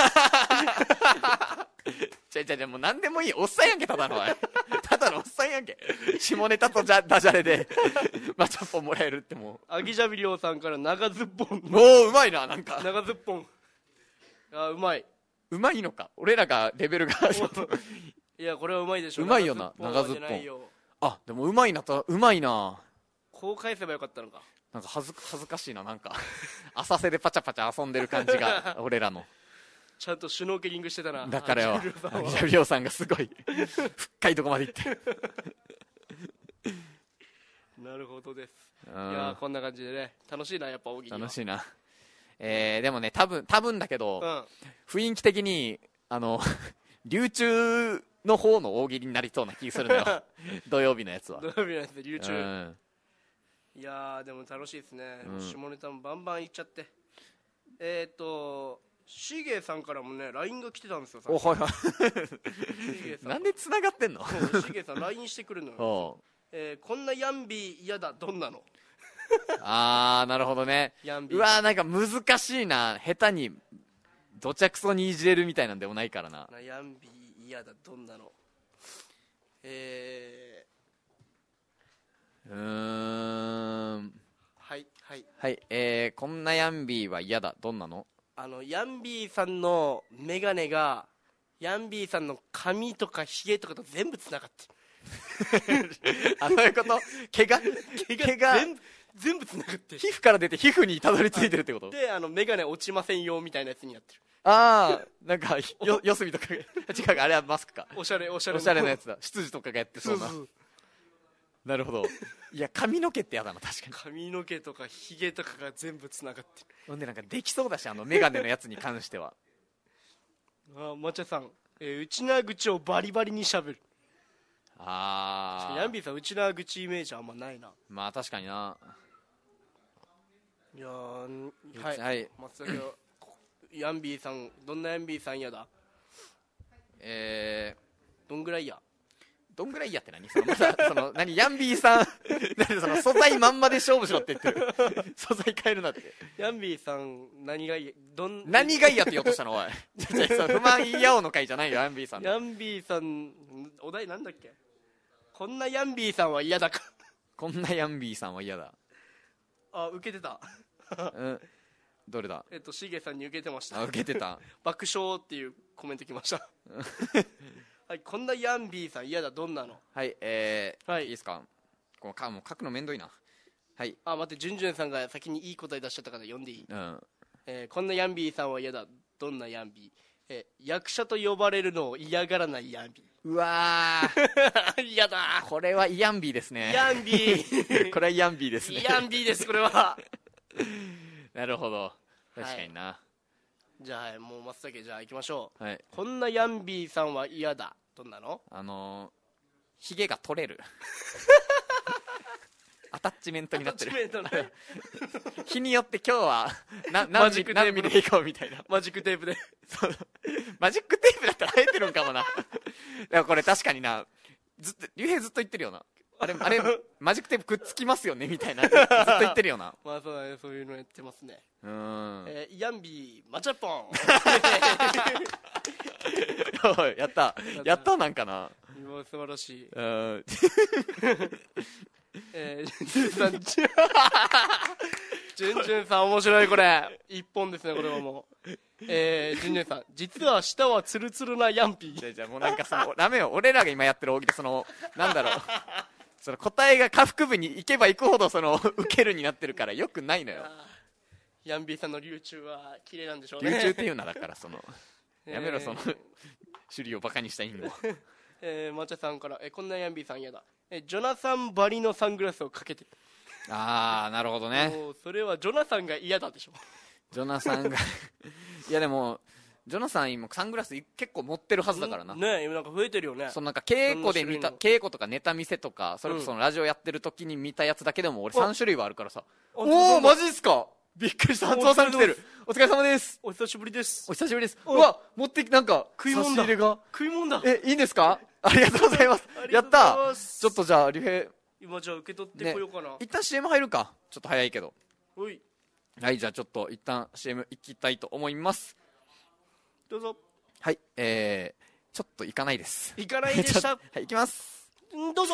Speaker 1: ちゃいちゃいちゃいもう何でもいいおっさんやんけただのおいただのおっさんやんけ下ネタとじゃダジャレでマッチアップをもらえるっても
Speaker 2: アギジャビリョウさんから長ズッポン
Speaker 1: うおおうまいななんか
Speaker 2: 長ズッポンあうまいう
Speaker 1: まいのか俺らがレベルがちょっと
Speaker 2: いやこれはうまいでしょ。
Speaker 1: うまいよな長ズッポン。あでもうまいなとうまいな。
Speaker 2: こう返せばよかったのか。
Speaker 1: なんか恥ず恥ずかしいななんか浅瀬でパチャパチャ遊んでる感じが俺らの
Speaker 2: ちゃんとシュノーケリングしてたな。
Speaker 1: だからよ
Speaker 2: アギジャビリョウさんは
Speaker 1: アギジャビリョウさんがすごい深いとこまで行ってる
Speaker 2: なるほどです。い
Speaker 1: うん
Speaker 2: やこんな感じでね楽しいなやっぱ大喜利は。
Speaker 1: 楽しいな。えー、でもね多分多分だけど、
Speaker 2: うん
Speaker 1: 雰囲気的にあの流中の方の大喜利になりそうな気するのよ土曜日のやつは。
Speaker 2: 土曜日のやつで流中、
Speaker 1: うん
Speaker 2: いやーでも楽しいですね、
Speaker 1: うん
Speaker 2: 下ネタもバンバンいっちゃって。えっ、ー、としげさんからもね ライン が来てたんですよ。
Speaker 1: おはいはい
Speaker 2: しげさん
Speaker 1: なんで繋がってんの
Speaker 2: そうしげさん ライン してくるのよ、
Speaker 1: おう
Speaker 2: えーこんなヤンビー嫌だどんなの
Speaker 1: あーなるほどね。
Speaker 2: ヤンビー
Speaker 1: うわーなんか難しいな。下手にどちゃくそにいじれるみたいなんでもないからな。
Speaker 2: なヤンビー嫌だどんなの。え
Speaker 1: うーん
Speaker 2: ー、はいはい
Speaker 1: はいえー、こんなヤンビーは嫌だどんなの。
Speaker 2: あのヤンビーさんのメガネがヤンビーさんの髪とかヒゲとかと全部つながってる
Speaker 1: あそういうこと毛が
Speaker 2: 毛
Speaker 1: 毛が
Speaker 2: 全部全部つながってる
Speaker 1: 皮膚から出て皮膚にたどり着いてるってこと。
Speaker 2: であのメガネ落ちませんよみたいなやつになってる。
Speaker 1: ああなんかよ四隅とかが違うかあれはマスクか
Speaker 2: おしゃれおしゃれ
Speaker 1: おしゃれなやつだ。執事とかがやってそうな。
Speaker 2: そうそう
Speaker 1: なるほど。いや髪の毛ってやだな確かに。
Speaker 2: 髪の毛とかヒゲとかが全部つながって
Speaker 1: ほんでなんかできそうだしあのメガネのやつに関しては
Speaker 2: る。あマチャさん、えー、内縄口をバリバリにしゃべる。
Speaker 1: ああ
Speaker 2: ヤンビーさん内縄口イメージあんまないな。
Speaker 1: まあ確かにな。
Speaker 2: いやーはい、
Speaker 1: はい
Speaker 2: 松崎はヤンビーさんどんなヤンビーさん嫌だ。
Speaker 1: え
Speaker 2: どんぐらいや。
Speaker 1: ー、どんぐらいやって何そのまだその何ヤンビーさん何その素材まんまで勝負しろって言ってる素材変えるなって
Speaker 2: ヤンビーさん何がいいどん
Speaker 1: 何がいいやって言おうとしたのおいちょちょ不満言い合おうの会じゃないよヤンビーさんの。
Speaker 2: ヤンビーさんお題なんだっけ。こんなヤンビーさんは嫌だか
Speaker 1: こんなヤンビーさんは嫌だ。
Speaker 2: あ受けてた
Speaker 1: うんどれだ。
Speaker 2: えっとしげさんに受けてました
Speaker 1: あ受けてた
Speaker 2: 爆笑っていうコメント来ましたはいこんなヤンビーさん嫌だどんなの。
Speaker 1: はいえー、
Speaker 2: はい
Speaker 1: いいですか。このかもう書くのめんどいな。はい
Speaker 2: あ待ってジュンジュンさんが先にいい答え出しちゃったから読んでいい、
Speaker 1: うん
Speaker 2: えーこんなヤンビーさんは嫌だどんなヤンビー、えー役者と呼ばれるのを嫌がらないヤンビ
Speaker 1: うわ
Speaker 2: ー嫌だ
Speaker 1: ーこれはイヤンビーですね。
Speaker 2: ヤンビー
Speaker 1: これはイヤンビーですね。
Speaker 2: ヤンビーですこれは
Speaker 1: なるほど確かにな。
Speaker 2: じゃあはいもう松茸じゃあ行きましょう。
Speaker 1: はい、
Speaker 2: こんなヤンビーさんは嫌だどんなの。
Speaker 1: あのー、ヒゲが取れるアタッチメントになってる
Speaker 2: アタッチメントね
Speaker 1: 日によって今日はな何
Speaker 2: マジックテープ
Speaker 1: 何ミリでいこうみたいな
Speaker 2: マジックテープで
Speaker 1: そうマジックテープだったら生えてるんかもなでもこれ確かになずっと竜兵ずっと言ってるよなあれあれマジックテープくっつきますよねみたいなずっと言ってるよな
Speaker 2: まあそうだね、そういうのやってますね。
Speaker 1: うーん、
Speaker 2: えー、ヤンビーマチャポン
Speaker 1: おいやったやったなんかな
Speaker 2: 今素晴らしい。
Speaker 1: うん
Speaker 2: えー、ジュンさんジュンジュンジュンさん面白いこれ一本ですねこれはもう。えー、ジュンジュンさん実は舌はツルツルなヤンピー。
Speaker 1: じゃあじゃあもうなんかそのダメよ俺らが今やってる大喜利そのなんだろうその答えが下腹部に行けば行くほどその受けるになってるからよくないのよ。
Speaker 2: ヤンビーさんの流中は綺麗なんでしょうね。
Speaker 1: 流中っていうなだからその
Speaker 2: えー
Speaker 1: やめろその首里をバカにした意味も
Speaker 2: えー、マチャさんから、えー、こんなヤンビーさん嫌だ、えー、ジョナサンばりのサングラスをかけてる。
Speaker 1: ああなるほどね。
Speaker 2: もうそれはジョナサンが嫌だでしょ。
Speaker 1: ジョナサンがいやでもジョナサン今サングラス結構持ってるはずだからな。
Speaker 2: ねえなんか増えてるよね。
Speaker 1: そのなんか稽古で見た
Speaker 2: そんな種類の
Speaker 1: 稽古とかネタ見せとかそれこそそのラジオやってる時に見たやつだけでも俺さん種類はあるからさ。
Speaker 2: お
Speaker 1: おおマジっすか。びっくりした。初尾さん来てる。お疲れ様です。
Speaker 2: お久しぶりです。
Speaker 1: お久しぶりです。
Speaker 2: お
Speaker 1: うわ持ってきなんか
Speaker 2: 食い物だ
Speaker 1: 差し入れが
Speaker 2: 食い物だ。
Speaker 1: えいいんですか。ありがとうございます
Speaker 2: あり
Speaker 1: やっ
Speaker 2: がとうござい
Speaker 1: た
Speaker 2: ます
Speaker 1: ちょっとじゃあ竜兵
Speaker 2: 今じゃあ受け取ってこようかな、
Speaker 1: ね、一旦 シーエム 入るかちょっと早いけど。
Speaker 2: おい
Speaker 1: はいじゃあちょっと一旦 シーエム 行きたいと思います。
Speaker 2: どうぞ。
Speaker 1: はいえー、ちょっと行かないです
Speaker 2: 行かないでした
Speaker 1: はい行きます。
Speaker 2: んどうぞ。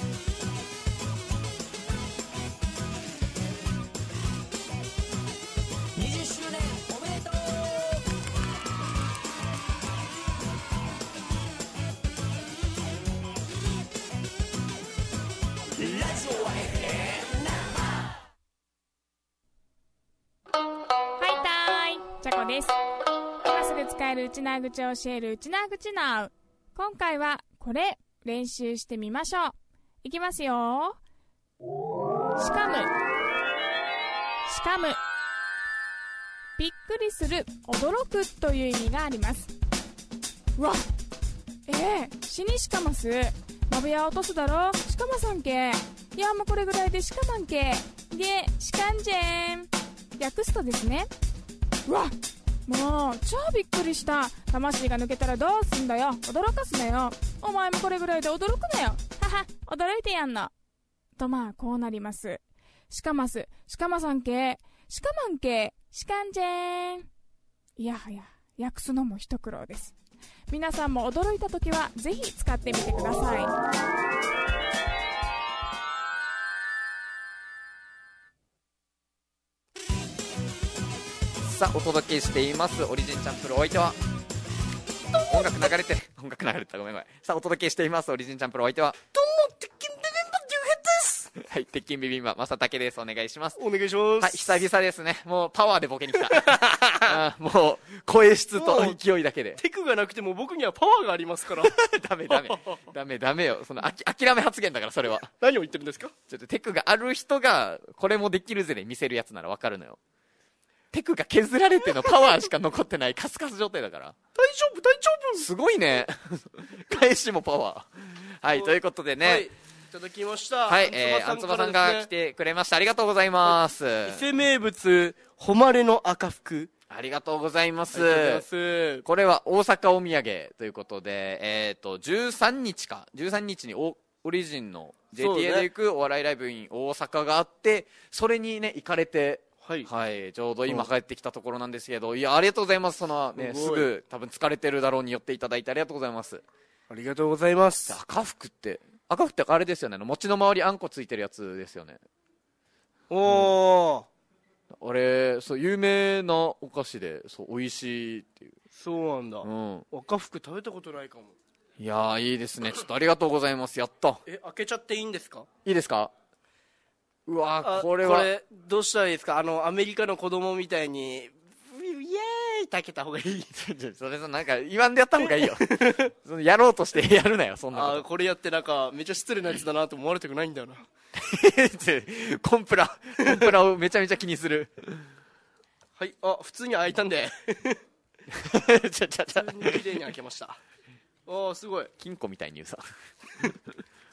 Speaker 3: にじゅっしゅうねんおめでとう。ラジオは エフエ
Speaker 4: はいたーい、チャコです。今すぐ使えるウチナー口を教えるウチナー口ナウ。今回はこれ練習してみましょう。いきますよ。しかむ、しかむ。びっくりする、驚くという意味があります。うわ、ええー、死にしかます。まぶや落とすだろ、しかまさんけ。いやもうこれぐらいでしかまんけ。で、しかんじぇん。略すとですね、うわもう超びっくりした。魂が抜けたらどうすんだよ。驚かすなよ。お前もこれぐらいで驚くなよ。はは驚いてやんのと。まあこうなります。しかます、しかまさんけ、しかまんけ、しかんじぇん。いやはや訳すのも一苦労です。皆さんも驚いたときはぜひ使ってみてください。
Speaker 1: さあお届けしていますオリジンチャンプルお相手は音楽流れてる音楽流れてたごめんごめん。さあお届けしていますオリジンチャンプルお相手は
Speaker 2: どうも鉄筋ビビンバ竜兵です
Speaker 1: はい鉄筋ビビンバ正竹です。お願いします。
Speaker 2: お願いします。
Speaker 1: はい久々ですね。もうパワーでボケに来たあもう声質と勢いだけで
Speaker 2: テクがなくても僕にはパワーがありますから
Speaker 1: ダメダメダメダメよそのあき諦め発言だからそれは。
Speaker 2: 何を言ってるんですか。
Speaker 1: ちょっとテクがある人がこれもできるぜで見せるやつならわかるのよ。テクが削られてのパワーしか残ってないカスカス状態だから
Speaker 2: 大丈夫大丈夫。
Speaker 1: すごいね返しもパワー。はいということでね、
Speaker 2: はい、いただきました。
Speaker 1: はい、えー、あんつばさんが来てくれました。ありがとうございます。
Speaker 2: 伊勢名物誉れの赤福、
Speaker 1: ありがとうございま
Speaker 2: ありがとうござい
Speaker 1: す。
Speaker 2: ます。
Speaker 1: これは大阪お土産ということで、えっ、ー、とじゅうさんにちかじゅうさんにちにオオリジンの ジェーティーエー で行くお笑いライブイン大阪があって、それにね行かれて、
Speaker 2: はい、
Speaker 1: はい、ちょうど今帰ってきたところなんですけど、いやありがとうございます。そのね
Speaker 2: すごい
Speaker 1: すぐ多分疲れてるだろうに寄っていただいてありがとうございます。
Speaker 2: ありがとうございます。
Speaker 1: 赤福って赤福ってあれですよね、あの餅の周りあんこついてるやつですよね。
Speaker 2: おお、
Speaker 1: あれそう有名なお菓子でそう美味しいっていう。
Speaker 2: そうなんだ、
Speaker 1: うん、
Speaker 2: 赤福食べたことないかも。
Speaker 1: いやーいいですね。ちょっとありがとうございます。やった
Speaker 2: え開けちゃっていいんですか。
Speaker 1: いいですか。うわー
Speaker 2: あ
Speaker 1: これは
Speaker 2: これどうしたらいいですか。あのアメリカの子供みたいにイエーイ開けた方がいい。
Speaker 1: それなんか言わんでやった方がいいよそのやろうとしてやるなよそんなこ
Speaker 2: あこれやってなんかめっちゃ失礼なやつだなと思われたくないんだよな
Speaker 1: とコンプラコンプラをめちゃめちゃ気にする
Speaker 2: はいあ普通に開いたんで
Speaker 1: ちゃちゃちゃ
Speaker 2: 普通に綺麗に開けましたああすごい
Speaker 1: 金庫みたいに言うさ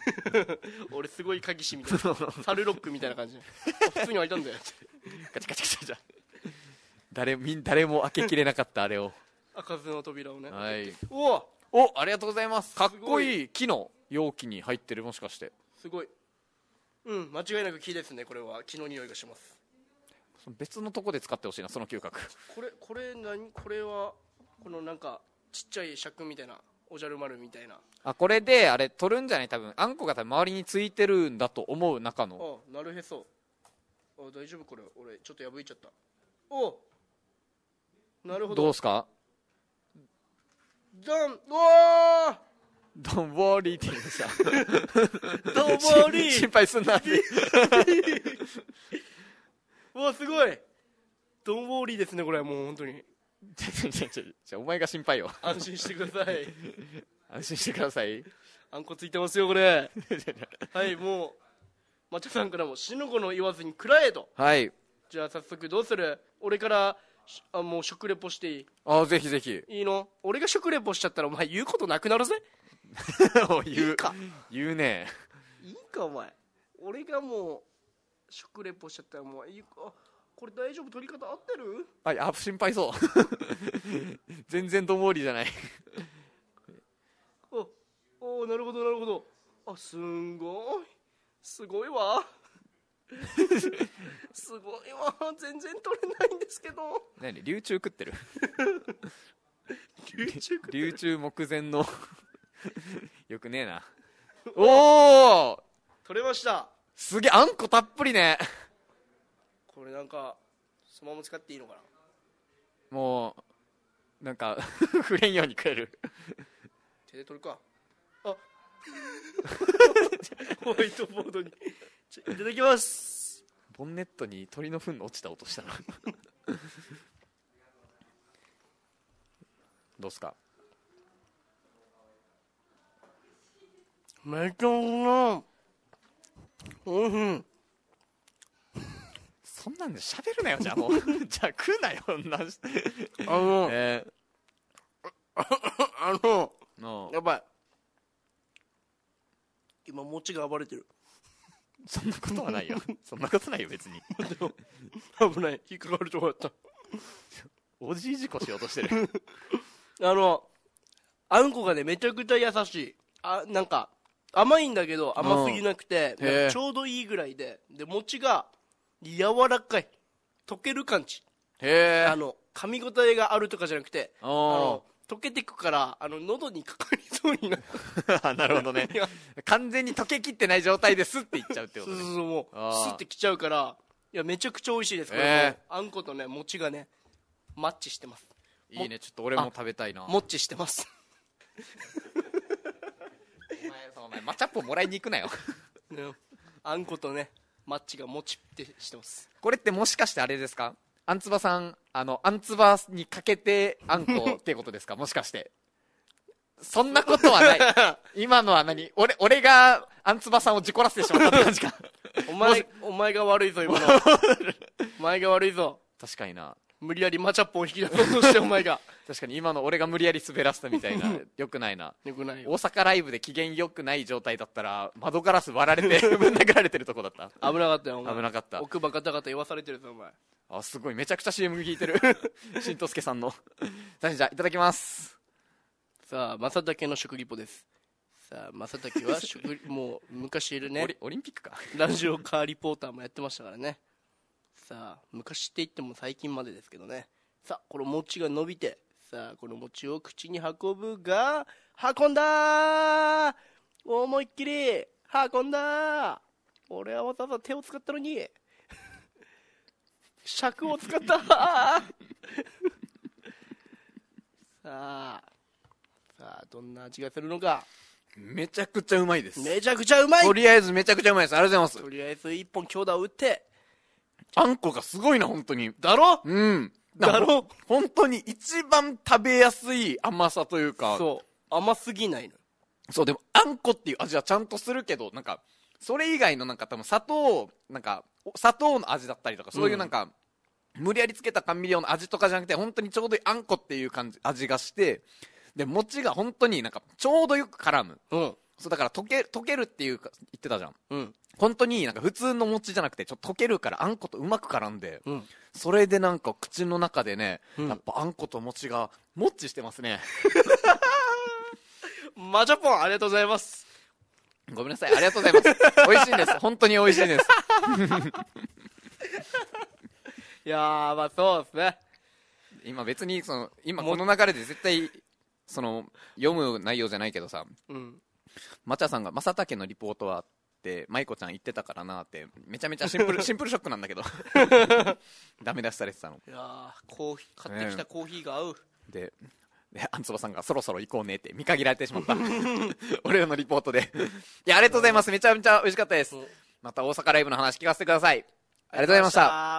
Speaker 2: 俺すごい鍵師みたいなサルロックみたいな感じで普通に開いたんだよ
Speaker 1: ガチガチガチガチ誰みん誰も開けきれなかったあれを
Speaker 2: 開かずの扉をね。
Speaker 1: はい。
Speaker 2: おお
Speaker 1: お、ありがとうございます。かっこいい木の容器に入ってる。もしかして
Speaker 2: すごい。うん、間違いなく木ですね。これは木の匂いがします。
Speaker 1: 別のとこで使ってほしいな、その嗅覚。
Speaker 2: これこれ何これはこのなんかちっちゃい尺みたいなおじゃる丸みたいな。
Speaker 1: あ、これであれ取るんじゃない？多分あんこが多分周りについてるんだと思う。中の。
Speaker 2: あ、なるへそ。あ、大丈夫これ。俺ちょっと破いちゃった。お、なるほど。
Speaker 1: どうすか？
Speaker 2: ダン、うわ
Speaker 1: ードンボーリーって言いました
Speaker 2: ドンボーリー
Speaker 1: 心配すんな
Speaker 2: うわ、すごいドンウォーリーですね、これ。もう本当に
Speaker 1: じゃあお前が心配よ。
Speaker 2: 安心してください
Speaker 1: 安心してください。
Speaker 2: あんこついてますよこれはい、もう抹茶さんからも死ぬ子の言わずに食らえと。
Speaker 1: はい。
Speaker 2: じゃあ早速どうする？俺からあもう食レポしていい？
Speaker 1: あ、ぜひぜひ。
Speaker 2: いいの？俺が食レポしちゃったらお前言うことなくなるぜ
Speaker 1: 言う
Speaker 2: いいか
Speaker 1: 言うね。
Speaker 2: いいかお前。俺がもう食レポしちゃったらもういいか。これ大丈夫？取り方合ってる？
Speaker 1: あ、や心配そう全然どんぼりじゃない
Speaker 2: おお、なるほどなるほど。あ、すんごいすごいわすごいわ。全然取れないんですけど。
Speaker 1: 何流中食ってる
Speaker 2: 流中食ってる
Speaker 1: 流中目前のよくねえな。おお、
Speaker 2: 取れました。
Speaker 1: すげえ、あんこたっぷりね。
Speaker 2: これなんかそのまま使っていいのかな。
Speaker 1: もうなんか触れんように食える
Speaker 2: 手で取るか。あホワイトボードにちょいただきます。
Speaker 1: ボンネットに鳥の糞の落ちた音したなどうすか？
Speaker 2: めっちゃうまい。おいしい。
Speaker 1: そんなんで喋るなよ。じゃあもうじゃあ食うなよ。
Speaker 2: あの、
Speaker 1: え
Speaker 2: ー、あの
Speaker 1: の
Speaker 2: やばい、今餅が暴れてる。
Speaker 1: そんなことはないよそんなことないよ別に
Speaker 2: 危ない、引っかかるとこだった
Speaker 1: おじい事故しようとしてる
Speaker 2: あのあんこがねめちゃくちゃ優しい。あ、なんか甘いんだけど甘すぎなくて、
Speaker 1: うん、へー、
Speaker 2: ちょうどいいぐらいで、で餅が柔らかい、溶ける感じ。
Speaker 1: へえ。
Speaker 2: あの噛み応えがあるとかじゃなくて、あ
Speaker 1: あ
Speaker 2: の溶けてくからあの喉にかかりそうになる
Speaker 1: なるほどね完全に溶けきってない状態ですって言っちゃうってことね。
Speaker 2: そうそうそう、もう
Speaker 1: あー
Speaker 2: スッてきちゃうから、いやめちゃくちゃ美味しいです。これ、
Speaker 1: え
Speaker 2: もうあんことね餅がねマッチしてます。
Speaker 1: いいね、ちょっと俺も食べたいな。
Speaker 2: モッチしてます
Speaker 1: お前そうお前マチャッポもらいに行くなよ
Speaker 2: ね、あんことねマッチがモチってしてます。
Speaker 1: これってもしかしてあれですか？あんつばさん、あのあんつばにかけてあんこっていうことですか？もしかしてそんなことはない今のは何？俺俺があんつばさんを事故らせてしまったって感じか
Speaker 2: お前お前が悪いぞ今のお前が悪いぞ。
Speaker 1: 確かにな。
Speaker 2: 無理やりマチャッポを引き出そうとしてお前が
Speaker 1: 確かに今の俺が無理やり滑らせたみたいなよくないな。
Speaker 2: よくないよ。
Speaker 1: 大阪ライブで機嫌よくない状態だったら窓ガラス割られてぶん殴られてるとこだった。
Speaker 2: 危なかったよお前。
Speaker 1: 危なかった。
Speaker 2: 奥歯ガタガタ言わされてるぞお前。
Speaker 1: あ、すごいめちゃくちゃ シーエム 聞いてるしんとすけさんのさあじゃあいただきます。
Speaker 2: さあ正竹の食リポです。さあ正竹は食もう昔いるね
Speaker 1: オリ、オリンピックか
Speaker 2: ラジオカーリポーターもやってましたからね。さあ昔って言っても最近までですけどね。さあこの餅が伸びて、さあこの餅を口に運ぶが、運んだー、思いっきり運んだー。俺はわざわざ手を使ったのに尺を使ったーさあさあどんな味がするのか。
Speaker 1: めちゃくちゃうまいです。
Speaker 2: めちゃくちゃうまい。
Speaker 1: とりあえずめちゃくちゃうまいです。ありがとうございます。
Speaker 2: とりあえず一本強打を打って。
Speaker 1: あんこがすごいな本当に。
Speaker 2: だろ
Speaker 1: うん
Speaker 2: だろ。
Speaker 1: 本当に一番食べやすい甘さというか。
Speaker 2: そう甘すぎないの。
Speaker 1: そうでもあんこっていう味はちゃんとするけど、なんかそれ以外のなんか多分砂糖なんか砂糖の味だったりとか、そういうなんか、うん、無理やりつけた甘味料の味とかじゃなくて本当にちょうどいいあんこっていう感じ味がして、で餅が本当になんかちょうどよく絡む。
Speaker 2: うん。
Speaker 1: そうだから溶け溶けるっていうか言ってたじゃん。
Speaker 2: うん
Speaker 1: 本当になんか普通の餅じゃなくてちょっと溶けるからあんことうまく絡んで、
Speaker 2: うん
Speaker 1: それでなんか口の中でね、
Speaker 2: うん
Speaker 1: やっぱあんこと餅がもっちしてますね。
Speaker 2: マジャポンありがとうございます。
Speaker 1: ごめんなさい、ありがとうございます。美味しいんです、本当に美味しいです。
Speaker 2: いやーまあそうですね。
Speaker 1: 今別にその今この流れで絶対その読む内容じゃないけどさ、
Speaker 2: うん
Speaker 1: まちゃさんが正竹のリポートはって舞子ちゃん言ってたからなってめちゃめちゃシンプルシンプルショックなんだけどダメ出しされてたの
Speaker 2: いやーコーヒー買ってきたコーヒーが合う、
Speaker 1: でであんつばさんがそろそろ行こうねって見限られてしまった俺らのリポートでいやありがとうございます、めちゃめちゃ美味しかったです、うん、また大阪ライブの話聞かせてください。ありがとうございました。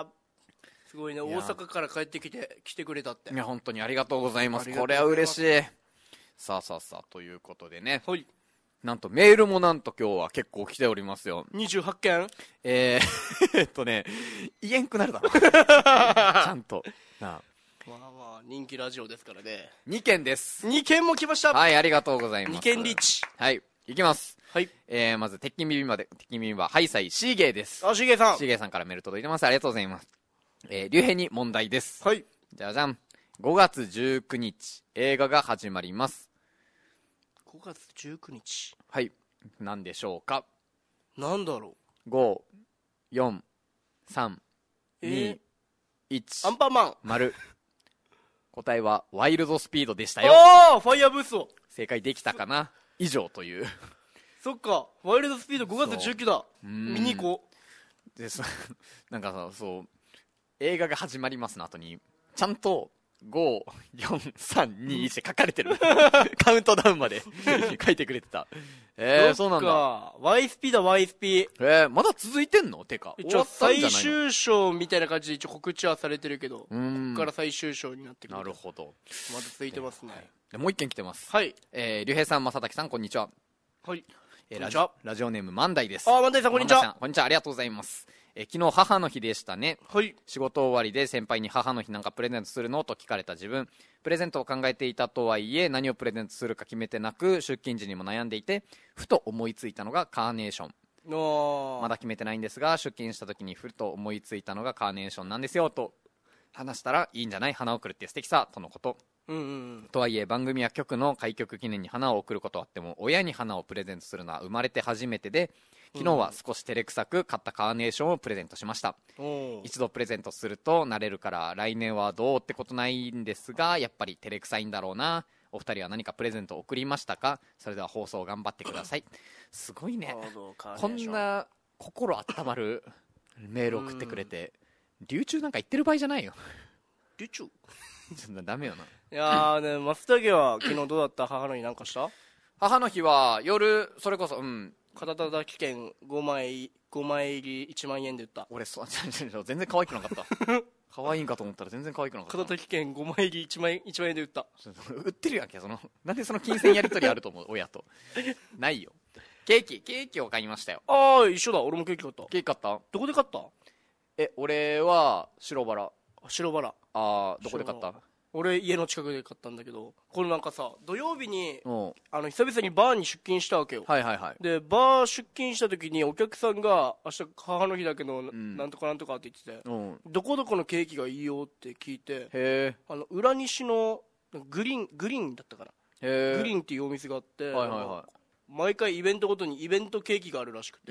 Speaker 2: すごいね、大阪から帰ってきて来てくれたって。
Speaker 1: いや本当にありがとうございます。これは嬉しい。さあさあさあということでね、はい、なんとメールもなんと今日は結構来ておりますよ。
Speaker 2: にじゅうはちけん。
Speaker 1: えー、えっとね言えんくなるだろちゃんとなあ、
Speaker 2: まあまあ人気ラジオですからね。
Speaker 1: にけんです。
Speaker 2: にけんも来ました。
Speaker 1: はい、ありがとうございます。
Speaker 2: にけんリーチ。
Speaker 1: はい、いきます。
Speaker 2: はい、
Speaker 1: えー、まず鉄筋ビビンバで鉄筋ビビンバハイサイシーゲーです。
Speaker 2: あ、シーゲーさん、
Speaker 1: シーゲーさんからメール届いてます。ありがとうございます。えー、竜兵に問題です。
Speaker 2: はい、
Speaker 1: じゃじゃん。ごがつじゅうくにち映画が始まります。
Speaker 2: ごがつじゅうくにち、
Speaker 1: はい、何でしょうか。
Speaker 2: なんだろ
Speaker 1: う。ご、よん、さん、
Speaker 2: えー、
Speaker 1: に、いち、
Speaker 2: アンパンマン。
Speaker 1: 丸。答えはワイルドスピードでしたよ。
Speaker 2: ああ、ファイヤーブースト。
Speaker 1: 正解できたかな以上という
Speaker 2: そっか、ワイルドスピードごがつじゅうくだ。見に行こ
Speaker 1: う。で、そなんかさ、そう映画が始まりますの後にちゃんとご、よん、さん、に、いちって書かれてるカウントダウンまで書いてくれてた。えー、そうなんだ。
Speaker 2: ワイスピ だ ワイスピ。
Speaker 1: えー、まだ続いてんの。てか
Speaker 2: 一応最終章みたいな感じで一応告知はされてるけど、こ
Speaker 1: こ
Speaker 2: こから最終章になってくる。
Speaker 1: なるほど、
Speaker 2: まだ続いてますね。
Speaker 1: えー、もう一件来てます。
Speaker 2: はい、
Speaker 1: えー、竜兵さん、正滝さん、こんにちは。
Speaker 2: はい、
Speaker 1: えー、ラジオラジオネーム万代です。
Speaker 2: あ、万代さん、こんにちは。
Speaker 1: こんにちは、ありがとうございます。えー、昨日母の日でしたね。
Speaker 2: はい、
Speaker 1: 仕事終わりで先輩に母の日なんかプレゼントするのと聞かれた自分、プレゼントを考えていたとはいえ何をプレゼントするか決めてなく、出勤時にも悩んでいてふと思いついたのがカーネーション。まだ決めてないんですが出勤した時にふと思いついたのがカーネーションなんですよと話したら、いいんじゃない、花を贈るって素敵さとのこと。
Speaker 2: うんうんうん、
Speaker 1: とはいえ番組や局の開局記念に花を贈ることはあっても親に花をプレゼントするのは生まれて初めてで、昨日は少し照れくさく買ったカーネーションをプレゼントしました。一度プレゼントすると慣れるから来年はどうってことないんですが、やっぱり照れくさいんだろうな。お二人は何かプレゼントを贈りましたか。それでは放送頑張ってください。すごいね、こんな心温まるメール送ってくれて、流中なんか言ってる場合じゃないよ。
Speaker 2: 流中
Speaker 1: そんなダメよな。
Speaker 2: いやーね、松茸は昨日どうだった。母の日なんかした。
Speaker 1: 母の日は夜それこそうん
Speaker 2: 肩たたき券ごまいごまい入りいちまんえんで売った。
Speaker 1: 俺そう全然可愛くなかった可愛いんかと思ったら全然可愛くなかった。
Speaker 2: 肩たき券ごまい入りいちまんえんで売った。
Speaker 1: 売ってるやんけ。そのなんでその金銭やり取りあると思う親とないよ。ケーキケーキを買いましたよ。
Speaker 2: ああ、一緒だ、俺もケーキ買った。
Speaker 1: ケーキ買った。
Speaker 2: どこで買った。
Speaker 1: え、俺は白バラ。
Speaker 2: 白バラ。
Speaker 1: ああ、どこで買った。
Speaker 2: 俺家の近くで買ったんだけど、これなんかさ、土曜日にあの久々にバーに出勤したわけよ。
Speaker 1: はいはいはい。
Speaker 2: でバー出勤した時にお客さんが明日母の日だけど、うん、なんとかなんとかって言ってて、うん、どこどこのケーキがいいよって聞いて、
Speaker 1: へ
Speaker 2: あの浦西のグリーングリーンだったかな、
Speaker 1: へ
Speaker 2: グリーンっていうお店があって、
Speaker 1: はいはいはい、
Speaker 2: 毎回イベントごとにイベントケーキがあるらしくて、
Speaker 1: うん、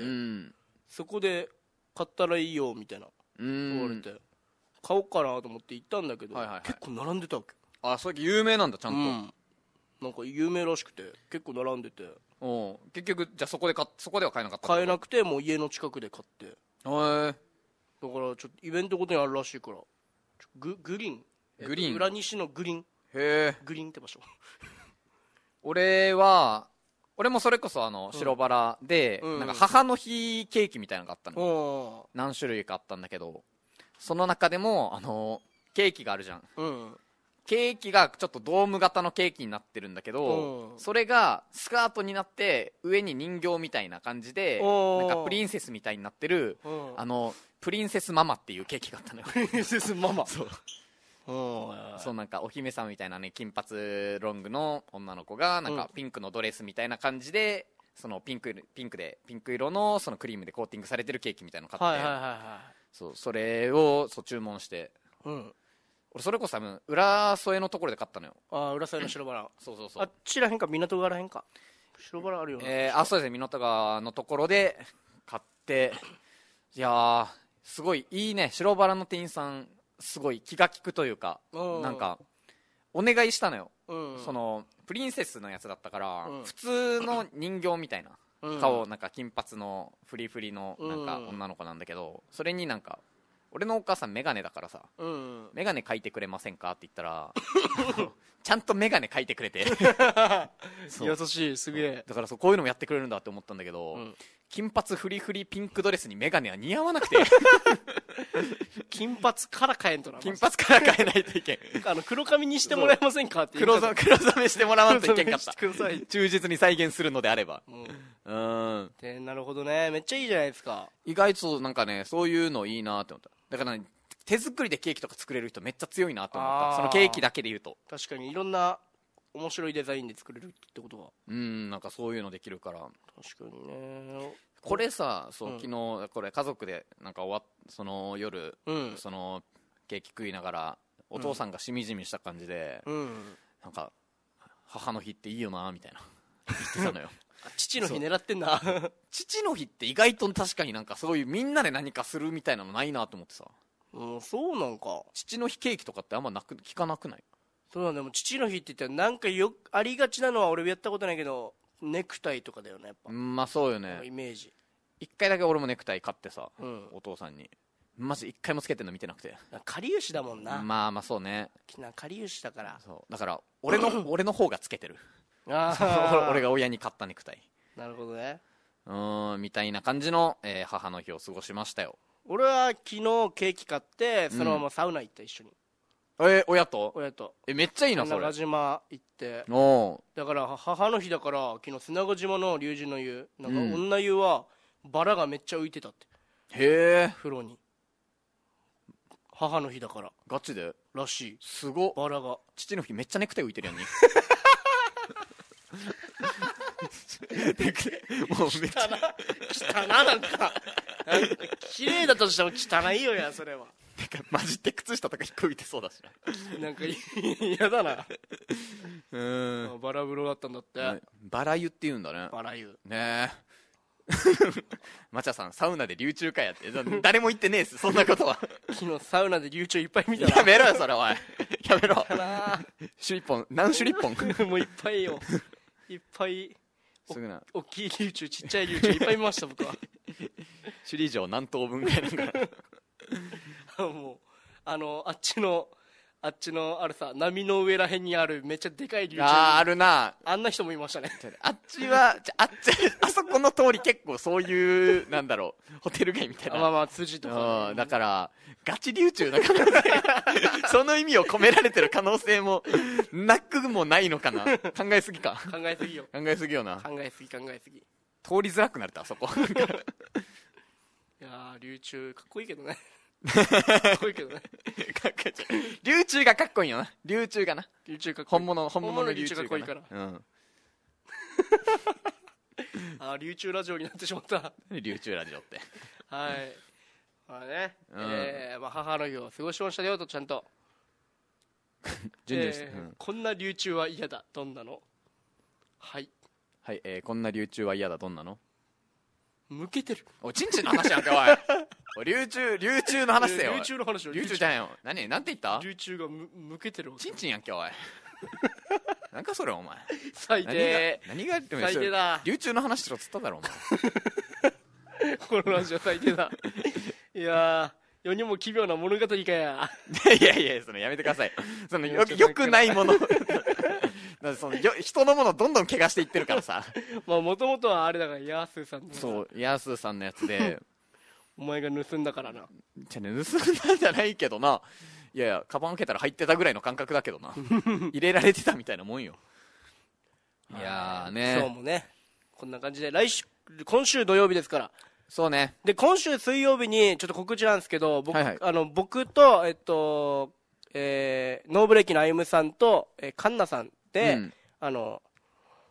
Speaker 2: そこで買ったらいいよみたいな言われて、買おうかなと思って行ったんだけど、はいはいはい、結構並んでたわけ。
Speaker 1: あ、それ有名なんだちゃんと、うん、
Speaker 2: なんか有名らしくて結構並んでて、
Speaker 1: お結局じゃあそこで買そこでは買えなかった。
Speaker 2: 買えなくてもう家の近くで買って、へ
Speaker 1: えー、
Speaker 2: だからちょっとイベントごとにあるらしいから、ググリーン
Speaker 1: グリーン、
Speaker 2: 浦西のグリーン、
Speaker 1: へえ、
Speaker 2: グリーンって場所
Speaker 1: 俺は俺もそれこそあの白バラで、うん、なんか母の日ケーキみたいなのがあったの、うん、何種類かあったんだけど、その中でもあのケーキがあるじゃん、うん、ケーキがちょっとドーム型のケーキになってるんだけど、うん、それがスカートになって上に人形みたいな感じでなんかプリンセスみたいになってる、あのプリンセスママっていうケーキがあったのよ。
Speaker 2: プリンセスママ
Speaker 1: そうそう、なんかお姫様みたいなね金髪ロングの女の子がなんかピンクのドレスみたいな感じでそのピンクピンクでピンク色のそのクリームでコーティングされてるケーキみたいなの買って、
Speaker 2: はいはいはいは
Speaker 1: そうそれをそう注文して、
Speaker 2: い。うん。
Speaker 1: 俺それこそ多分浦添のところで買ったのよ。
Speaker 2: ああ、浦添の白バラ。
Speaker 1: そうそうそう。
Speaker 2: あっちらへんか、港川らへんか。白バラあるよね。
Speaker 1: えー、あ、そうですね、港川のところで買って、いやー、すごいいいね、白バラの店員さん、すごい気が利くというか、なんか、お願いしたのよ。うん、その、プリンセスのやつだったから、うん、普通の人形みたいな、うん、顔、なんか金髪のフリフリのなんか女の子なんだけど、それになんか、俺のお母さんメガネだからさ、うん、メガネ描いてくれませんかって言ったらちゃんとメガネ描いてくれて
Speaker 2: 優しい、すげえ。
Speaker 1: だからそうこういうのもやってくれるんだって思ったんだけど、うん、金髪フリフリピンクドレスにメガネは似合わなくて
Speaker 2: 金髪から変えんとな。
Speaker 1: 金髪から変えないといけん
Speaker 2: あの黒髪にしてもらえませんかって言
Speaker 1: う。黒染めしてもらわんといけんかった忠実に再現するのであれば、うん、うん
Speaker 2: でなるほどね。めっちゃいいじゃないですか。
Speaker 1: 意外となんかね、そういうのいいなって思った。だから、ね、手作りでケーキとか作れる人めっちゃ強いなと思った。そのケーキだけで言うと
Speaker 2: 確かにいろんな面白いデザインで作れるってことが、
Speaker 1: うん、なんかそういうのできるから。
Speaker 2: 確かにね。
Speaker 1: これさ、そう、うん、昨日これ家族でなんか終わっその夜、うん、そのケーキ食いながらお父さんがしみじみした感じで、うん、なんか母の日っていいよなみたいな言ってたのよ
Speaker 2: 父の日狙ってんな
Speaker 1: 父の日って意外と確かになんかそういうみんなで何かするみたいなのないなと思ってさ。
Speaker 2: うん、そうなんか。
Speaker 1: 父の日ケーキとかってあんまなく聞かなくない？
Speaker 2: そうなんだ。でも父の日って言ったらなんかよありがちなのは俺やったことないけどネクタイとかだよねやっぱ。
Speaker 1: うん、まあそうよね。
Speaker 2: イメージ。
Speaker 1: 一回だけ俺もネクタイ買ってさ、うん、お父さんにマジ一回もつけてんの見てなくて。
Speaker 2: かりゆしだもんな。
Speaker 1: まあまあそうね。
Speaker 2: かりゆしだから。
Speaker 1: そうだから俺の俺の方がつけてるあ俺が親に買ったネクタイ。
Speaker 2: なるほどね。
Speaker 1: うーんみたいな感じの、えー、母の日を過ごしましたよ。
Speaker 2: 俺は昨日ケーキ買ってそのままサウナ行った一緒に。
Speaker 1: えー、親と
Speaker 2: 親と
Speaker 1: えめっちゃいいなそれ。
Speaker 2: 中島行って。おだから母の日だから昨日砂子島の龍神の湯なんか女湯はバラがめっちゃ浮いてたって。
Speaker 1: へえ。
Speaker 2: 風呂に母の日だから
Speaker 1: ガチで
Speaker 2: らしい。
Speaker 1: すごっ。
Speaker 2: バラが
Speaker 1: 父の日めっちゃネクタイ浮いてるやんにもうめっちゃ
Speaker 2: 汚ななんか綺麗だとしても汚いよやそれは。
Speaker 1: なんかマジって靴下とか浮いてそうだし
Speaker 2: ななんか嫌だなうんバラ風呂だったんだって。
Speaker 1: バラ湯って言うんだね。
Speaker 2: バラ湯
Speaker 1: ねえマチャさんサウナで流中かやって誰も言ってねえっすそんなことは
Speaker 2: 昨日サウナで流中いっぱい見たな。
Speaker 1: やめろよそれおいやめろ種一本何種一本
Speaker 2: もういっぱいよいっぱい
Speaker 1: すぐな
Speaker 2: 大きい流中ちっちゃい流中いっぱい見ました僕は
Speaker 1: 首里城何等分ぐらいなんか
Speaker 2: もうあのあっちのあっちのあるさ波の上らへんにあるめっちゃでかい流中。
Speaker 1: あああるな。
Speaker 2: あんな人もいましたね
Speaker 1: あっちはあっちあそこの通り結構そういうなんだろうホテル街みたいな。
Speaker 2: まあまあ辻とか、
Speaker 1: ね、だからガチ流中な可能性その意味を込められてる可能性もなくもないのかな。考えすぎか。
Speaker 2: 考えすぎよ。
Speaker 1: 考えすぎよな。
Speaker 2: 考えすぎ考えすぎ。
Speaker 1: 通りづらくなるってあそこい
Speaker 2: やー流中かっこいいけどねかっこいいけどね
Speaker 1: 流中がかっこいいよな。流中がな。
Speaker 2: 流中かっこいい。
Speaker 1: 本物本物の流中
Speaker 2: かっこいいから。うん。あ流中ラジオになってしまった。
Speaker 1: 流中ラジオって。
Speaker 2: はい。まあね。うん、えー、まあ母の日を過ごしましたよとちゃんと。
Speaker 1: 順々して、
Speaker 2: えーうん。こんな流中は嫌だ。どんなの？はい。
Speaker 1: はい、えー、こんな流中は嫌だ。どんなの？
Speaker 2: 向けてる。
Speaker 1: おいチンチンの話やんかおい。流中流中の話だよ。
Speaker 2: 流中の話よ。
Speaker 1: 流中じゃんよ。何なんて言った？
Speaker 2: 流中がむ向けてる。
Speaker 1: チンチンやんけおい。なんかそれお前。
Speaker 2: 最低。
Speaker 1: 何が何が
Speaker 2: 最低だ。
Speaker 1: 流中の話しろっつっただろお
Speaker 2: 前。このラジオ最低だ。いやー世にも奇妙な物語かや。
Speaker 1: いやいやそのやめてください。そのよよくないもの。だそのよ人のものどんどん怪我していってるからさ。
Speaker 2: まあもともとはあれだからヤースーさんの。
Speaker 1: そうヤースーさんのやつで
Speaker 2: お前が盗んだからな。
Speaker 1: じゃね盗んだんじゃないけどな。いやいやカバン開けたら入ってたぐらいの感覚だけどな。入れられてたみたいなもんよ。いやーね。
Speaker 2: 今日もねこんな感じで来週今週土曜日ですから。
Speaker 1: そうね。
Speaker 2: で今週水曜日にちょっと告知なんですけど僕、はいはい、あの僕とえっと、えー、ノーブレーキのあゆむさんと、えー、カンナさんで、うん、あの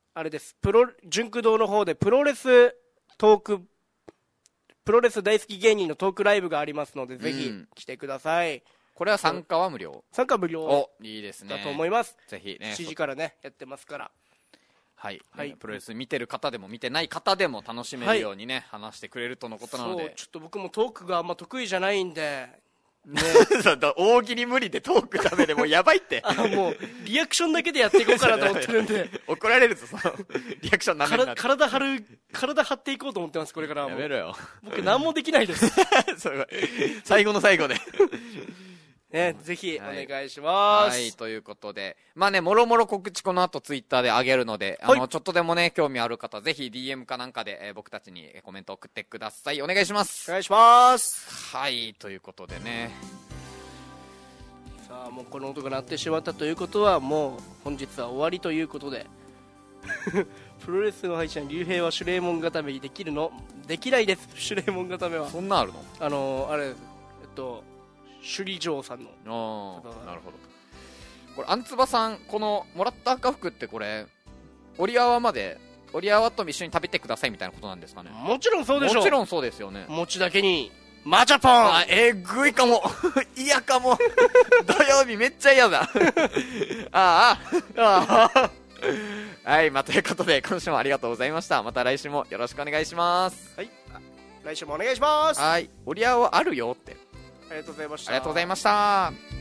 Speaker 2: あれです、プロ純駆動の方でプロレストークプロレス大好き芸人のトークライブがありますので、ぜひ来てください。
Speaker 1: これは参加は無料？
Speaker 2: 参加無料
Speaker 1: お、いいですね。
Speaker 2: だと思います。
Speaker 1: ぜひね、
Speaker 2: しちじからねやってますから。
Speaker 1: はい、はい、プロレス見てる方でも見てない方でも楽しめるようにね、はい、話してくれるとのことなので。
Speaker 2: そう、ちょっと僕もトークがあんま得意じゃないんでね、
Speaker 1: 大喜利無理でトークダメでもうやばいって
Speaker 2: あ、もうリアクションだけでやっていこうかなと思ってるんで
Speaker 1: 怒られるぞ、そのリアクションなめんなって。
Speaker 2: 体張る体張っていこうと思ってます、これからは。もう
Speaker 1: やめろよ、
Speaker 2: 僕何もできないです
Speaker 1: 最後の最後で
Speaker 2: ね、ぜひお願いします。
Speaker 1: はい、はい、ということで、まあね、もろもろ告知この後ツイッターで上げるので、あの、はい、ちょっとでもね、興味ある方、ぜひ ディーエム かなんかで、えー、僕たちにコメント送ってください。お願いします。
Speaker 2: お願いします。
Speaker 1: はい、ということでね。
Speaker 2: さあ、もうこの音が鳴ってしまったということは、もう本日は終わりということで。プロレスの敗者に竜兵はシュレイモン固めにできるの？できないです、シュレイモン固めは。
Speaker 1: そんなあるの？
Speaker 2: あのー、あれ、えっと、首里城さんの。
Speaker 1: ああ、なるほど。これアンツバさん、このもらった赤服ってこれオリアワまでオリアワと一緒に食べてくださいみたいなことなんですかね？
Speaker 2: もちろんそうでしょう。
Speaker 1: もちろんそうですよね。
Speaker 2: 餅だけにマチャポン。
Speaker 1: あ、えぐいかも嫌かも土曜日めっちゃ嫌だああああはい、まあ、ということで今週もありがとうございました。また来週もよろしくお願いします。
Speaker 2: はい、来週もお願いします。
Speaker 1: はい、オリアワあるよって。
Speaker 2: ありがとうございました。
Speaker 1: ありがとうございました。